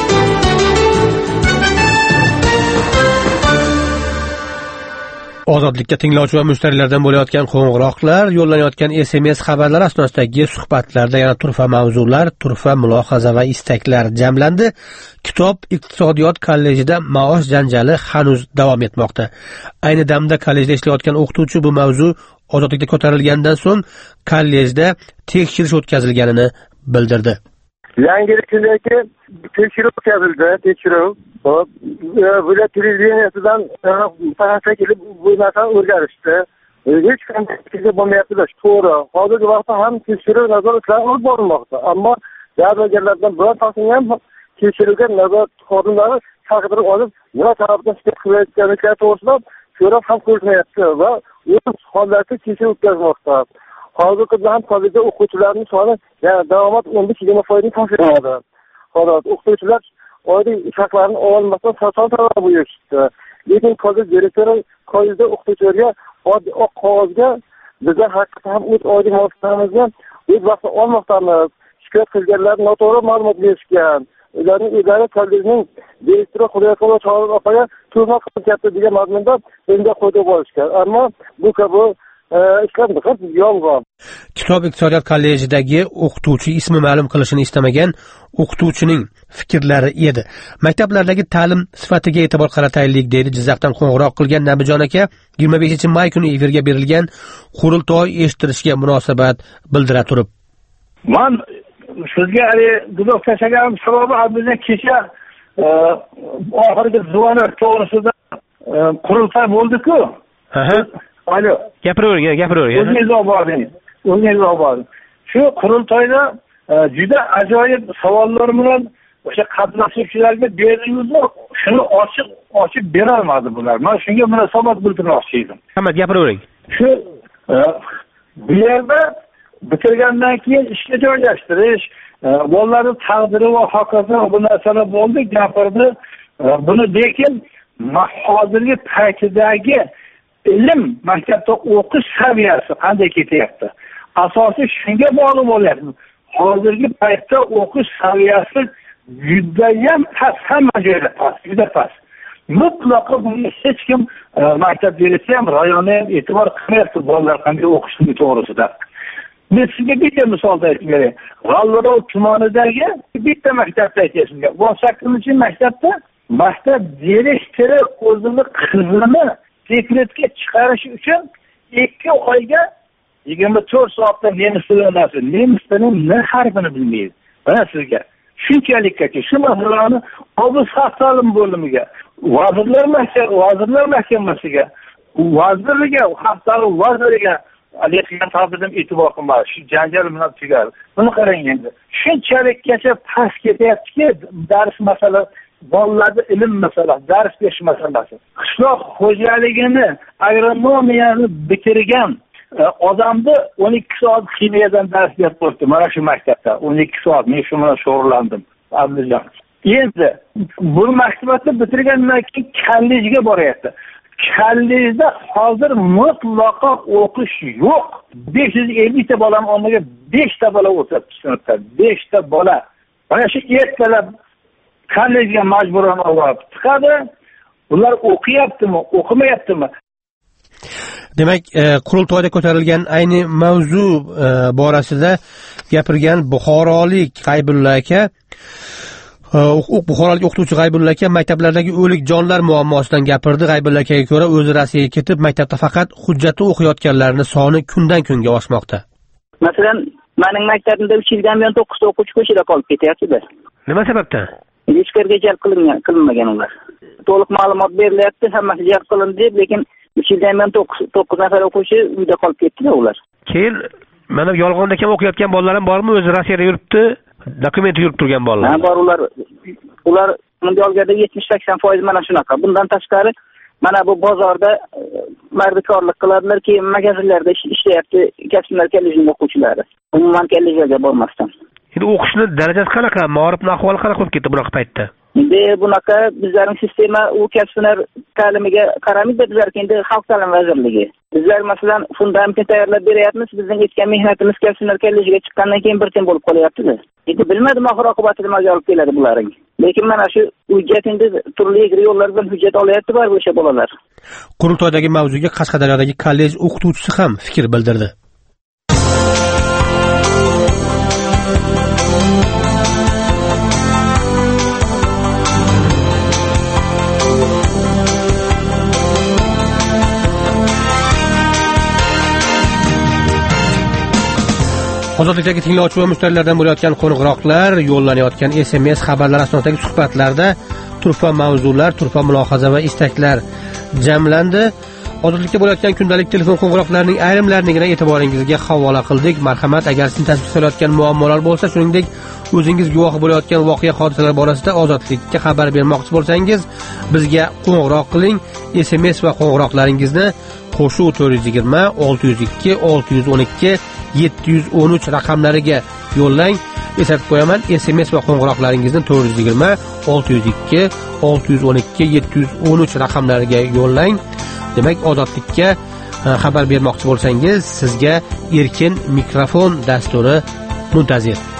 Ozodlikka tinglovchi va mushtarilardan bo'layotgan qo'ng'iroqlar, yo'llanayotgan SMS xabarlar asnosidagi suhbatlarda yana turfa mavzular, turfa mulohaza va istaklar jamlandi. Kitob iqtisodiyot kollejida maosh janjali hanuz davom etmoqda. Ayni damda kollejda ishlayotgan o'qituvchi bu mavzu ozodlikda ko'tarilgandan so'ng kollejda tekshirish o'tkazilganini bildirdi. Yangilikdagi tekshiruv o'tkazildi, tekshiruv. Hop, bular televideniyasidan mutaxassislar kelib bu narsani o'rganishdi. Hech qanday fikr bo'lmayapti. To'g'ri, hozirgi vaqtda ham tekshiruv nazoratlari olib borilmoqda. Ammo jabrdiylardan birortasini ham tekshiruvga nazorat xodimlari chaqirib olib, nima tarafdan shikoyat qilayotganliklari to'g'risida so'rab ham ko'rishmayapti va o'z hollarda tekshiruv o'tkazmoqda. Hozirgi kunda ham kollejda o'quvchilarning soni yana davomat 15-20% tashkil qiladi. Xolos, o'qituvchilar oylik ish haqlarini olmasdan sabab bo'lishdi. Lekin kollej direktori kollejda o'qituvchilarga oddiy oq qog'ozga bizlar haqiqatan ham o'z oylik maoshlarimizni o'z vaqtida olmoqdamiz. Shikoyat qilganlar noto'g'ri ma'lumot berishgan. Ularning o'zlari kollejning direktori Xudoyxon Chorov opaga tuhmat qilyapti degan mazmunda endi qo'yib bo'lishgan. Ammo bu kabi ishlanib yolg'on. Kitob iqtisodiyot kollejidagi o'qituvchi ismi ma'lum qilishini istamagan o'qituvchining fikrlari edi. Maktablardagi ta'lim sifatiga e'tibor qarataylik deydi Jizzaxdan qo'ng'iroq qilgan Nabijon aka. 25-may kuni efirga berilgan qurultoy eshittirishga munosabat bildira turib. Men sizga gudoq tashlagan sababi bizning kecha oxirgi zuvonlar to'g'risida qurultoy bo'ldi-ku. Alo. Gapiravering. O'zingiz oboring. Shu qurultoyda juda ajoyib savollar bilan o'sha qatnashuvchilarga berildi. Shuni ochib bera olmadi bular. Men shunga munosabat bildirmoqchi edim. Hamma gapiravering. Shu bu yerda bitirgandan keyin ishga joylashtirish, bolalarning taqdiri va hokazo bu narsalar bo'ldi, gapirdi. Buni lekin hozirgi paytidagi ilm maktabda o'qish saviyasi qanday ketyapti? Asosiy shunga bog'liq bo'lyapti. Hozirgi paytda o'qish saviyasi judayam past, hamma joyda past, juda past. Mutlaqo bunga hech kim maktab direksiyasi ham, rayonni ham e'tibor qilmayapti bolalar qanday o'qishligi to'g'risida. Men sizga bitta misol aytib beraman. G'allarov tumanidagi bitta maktabda aytyapsizga. 18-maktabda maktab direktori o'zini qizini sekretga chiqarish uchun 2 oyga 24 soatda nemis tilini o'rganadi. Nemis tilining n harfini bilmaydi. Mana sizga shunchalikkacha shu masalani obuz xalq ta'lim bo'limiga, vazirlar mahkamasiga, vazirliga, xalq ta'lim vaziriga aleqigan taqdirda e'tibor qilmadi. Shu janjal bilan tugadi. Buni qarang endi. Shunchalikkacha past ketyaptiki, dars masalasi, bolalarda ilm masalasi, dars berish masalasi. Qishloq xo'jaligini, agronomiyani bitirgan odamni 12 soat ximiyadan dars berib qo'ydi. Mana shu maktabda 12 soat men shu bilan shug'ullandim. Abdujon. Endi bu maktabni bitirgandan keyin kollejga boryapti. Kollejda hozir mutlaqo o'qish yo'q. 550 ta bolani olmaga 5 ta bola o'tiribdi sinfda. 5 ta bola. Mana shu ertalab kollejga majburan olib chiqadi. Ular o'qiyaptimi, o'qimayaptimi? Demak, qurultoyda ko'tarilgan ayni mavzu borasida gapirgan buxorolik G'aybulla aka, buxorolik o'qituvchi G'aybulla aka maktablardagi o'lik jonlar muammosidan gapirdi. G'aybulla akaga ko'ra, o'zi Rossiyaga ketib, maktabda faqat hujjatli o'qiyotganlarning soni kundan kunga oshmoqda. Masalan, mening maktabimda 3 yildan buyon 9 ta o'quvchi ko'chada qolib ketyapti. Nima sababdan? Hech qayerga jalb qilinmagan ular. To'liq ma'lumot berilyapti, hammasi jalb qilindi, lekin 3 yildan buyon 9 nafar o'quvchi uyda qolib ketdilar ular. Keyin mana yolg'onda ham o'qiyotgan bolalar ham bormi? O'zi Rossiyada yuribdi, dokumenti yurib turgan bolalar. Ha, bor ular bunga olganda 70-80% mana shunaqa. Bundan tashqari mana bu bozorda mardikorlik qiladilar, keyin magazinlarda ishlayapti, kasblar kollejning o'quvchilari. Umuman kollejga bormasdan. Endi o'qishning darajasi qanaqa? Ma'rifning ahvoli qanaqa bo'lib ketdi bunaqa paytda? Endi bunaqa bizlarning sistema u kasblar ta'limiga qaramaydi, bizlar endi xalq ta'limi vazirligi. Bizlar masalan fundamentni tayyorlab beryapmiz, bizning etgan mehnatimiz kasblar kollejiga chiqqandan keyin bir tem bo'lib qolyapti. Endi bilmadim oxir oqibatida nimaga olib keladi bularning. Lekin mana shu hujjat endi turli yo'llar bilan hujjat olyapti bor o'sha bolalar. Qurultoydagi mavzuga Qashqadaryodagi kollej o'qituvchisi ham fikr bildirdi. Ozodlikdagi tinglovchi va mushtarilardan bo'layotgan qo'ng'iroqlar, yo'llanayotgan SMS xabarlar asnosidagi suhbatlarda turfa mavzular, turfa mulohaza va istaklar jamlandi. Ozodlikda bo'layotgan kundalik telefon qo'ng'iroqlarining ayrimlarini e'tiboringizga havola qildik. Marhamat, agar sizni tashvishga solayotgan muammolar bo'lsa, shuningdek o'zingiz guvohi bo'layotgan voqea hodisalar borasida ozodlikka xabar bermoqchi bo'lsangiz, bizga qo'ng'iroq qiling. SMS va qo'ng'iroqlaringizni qo'shuv 420 602 612 713 raqamlariga yo'llang. Eslatib qo'yaman, SMS va qo'ng'iroqlaringizni 420 602 612 713 raqamlariga yo'llang. Demak, ozodlikka xabar bermoqchi bo'lsangiz, sizga erkin mikrofon dasturi muntazir.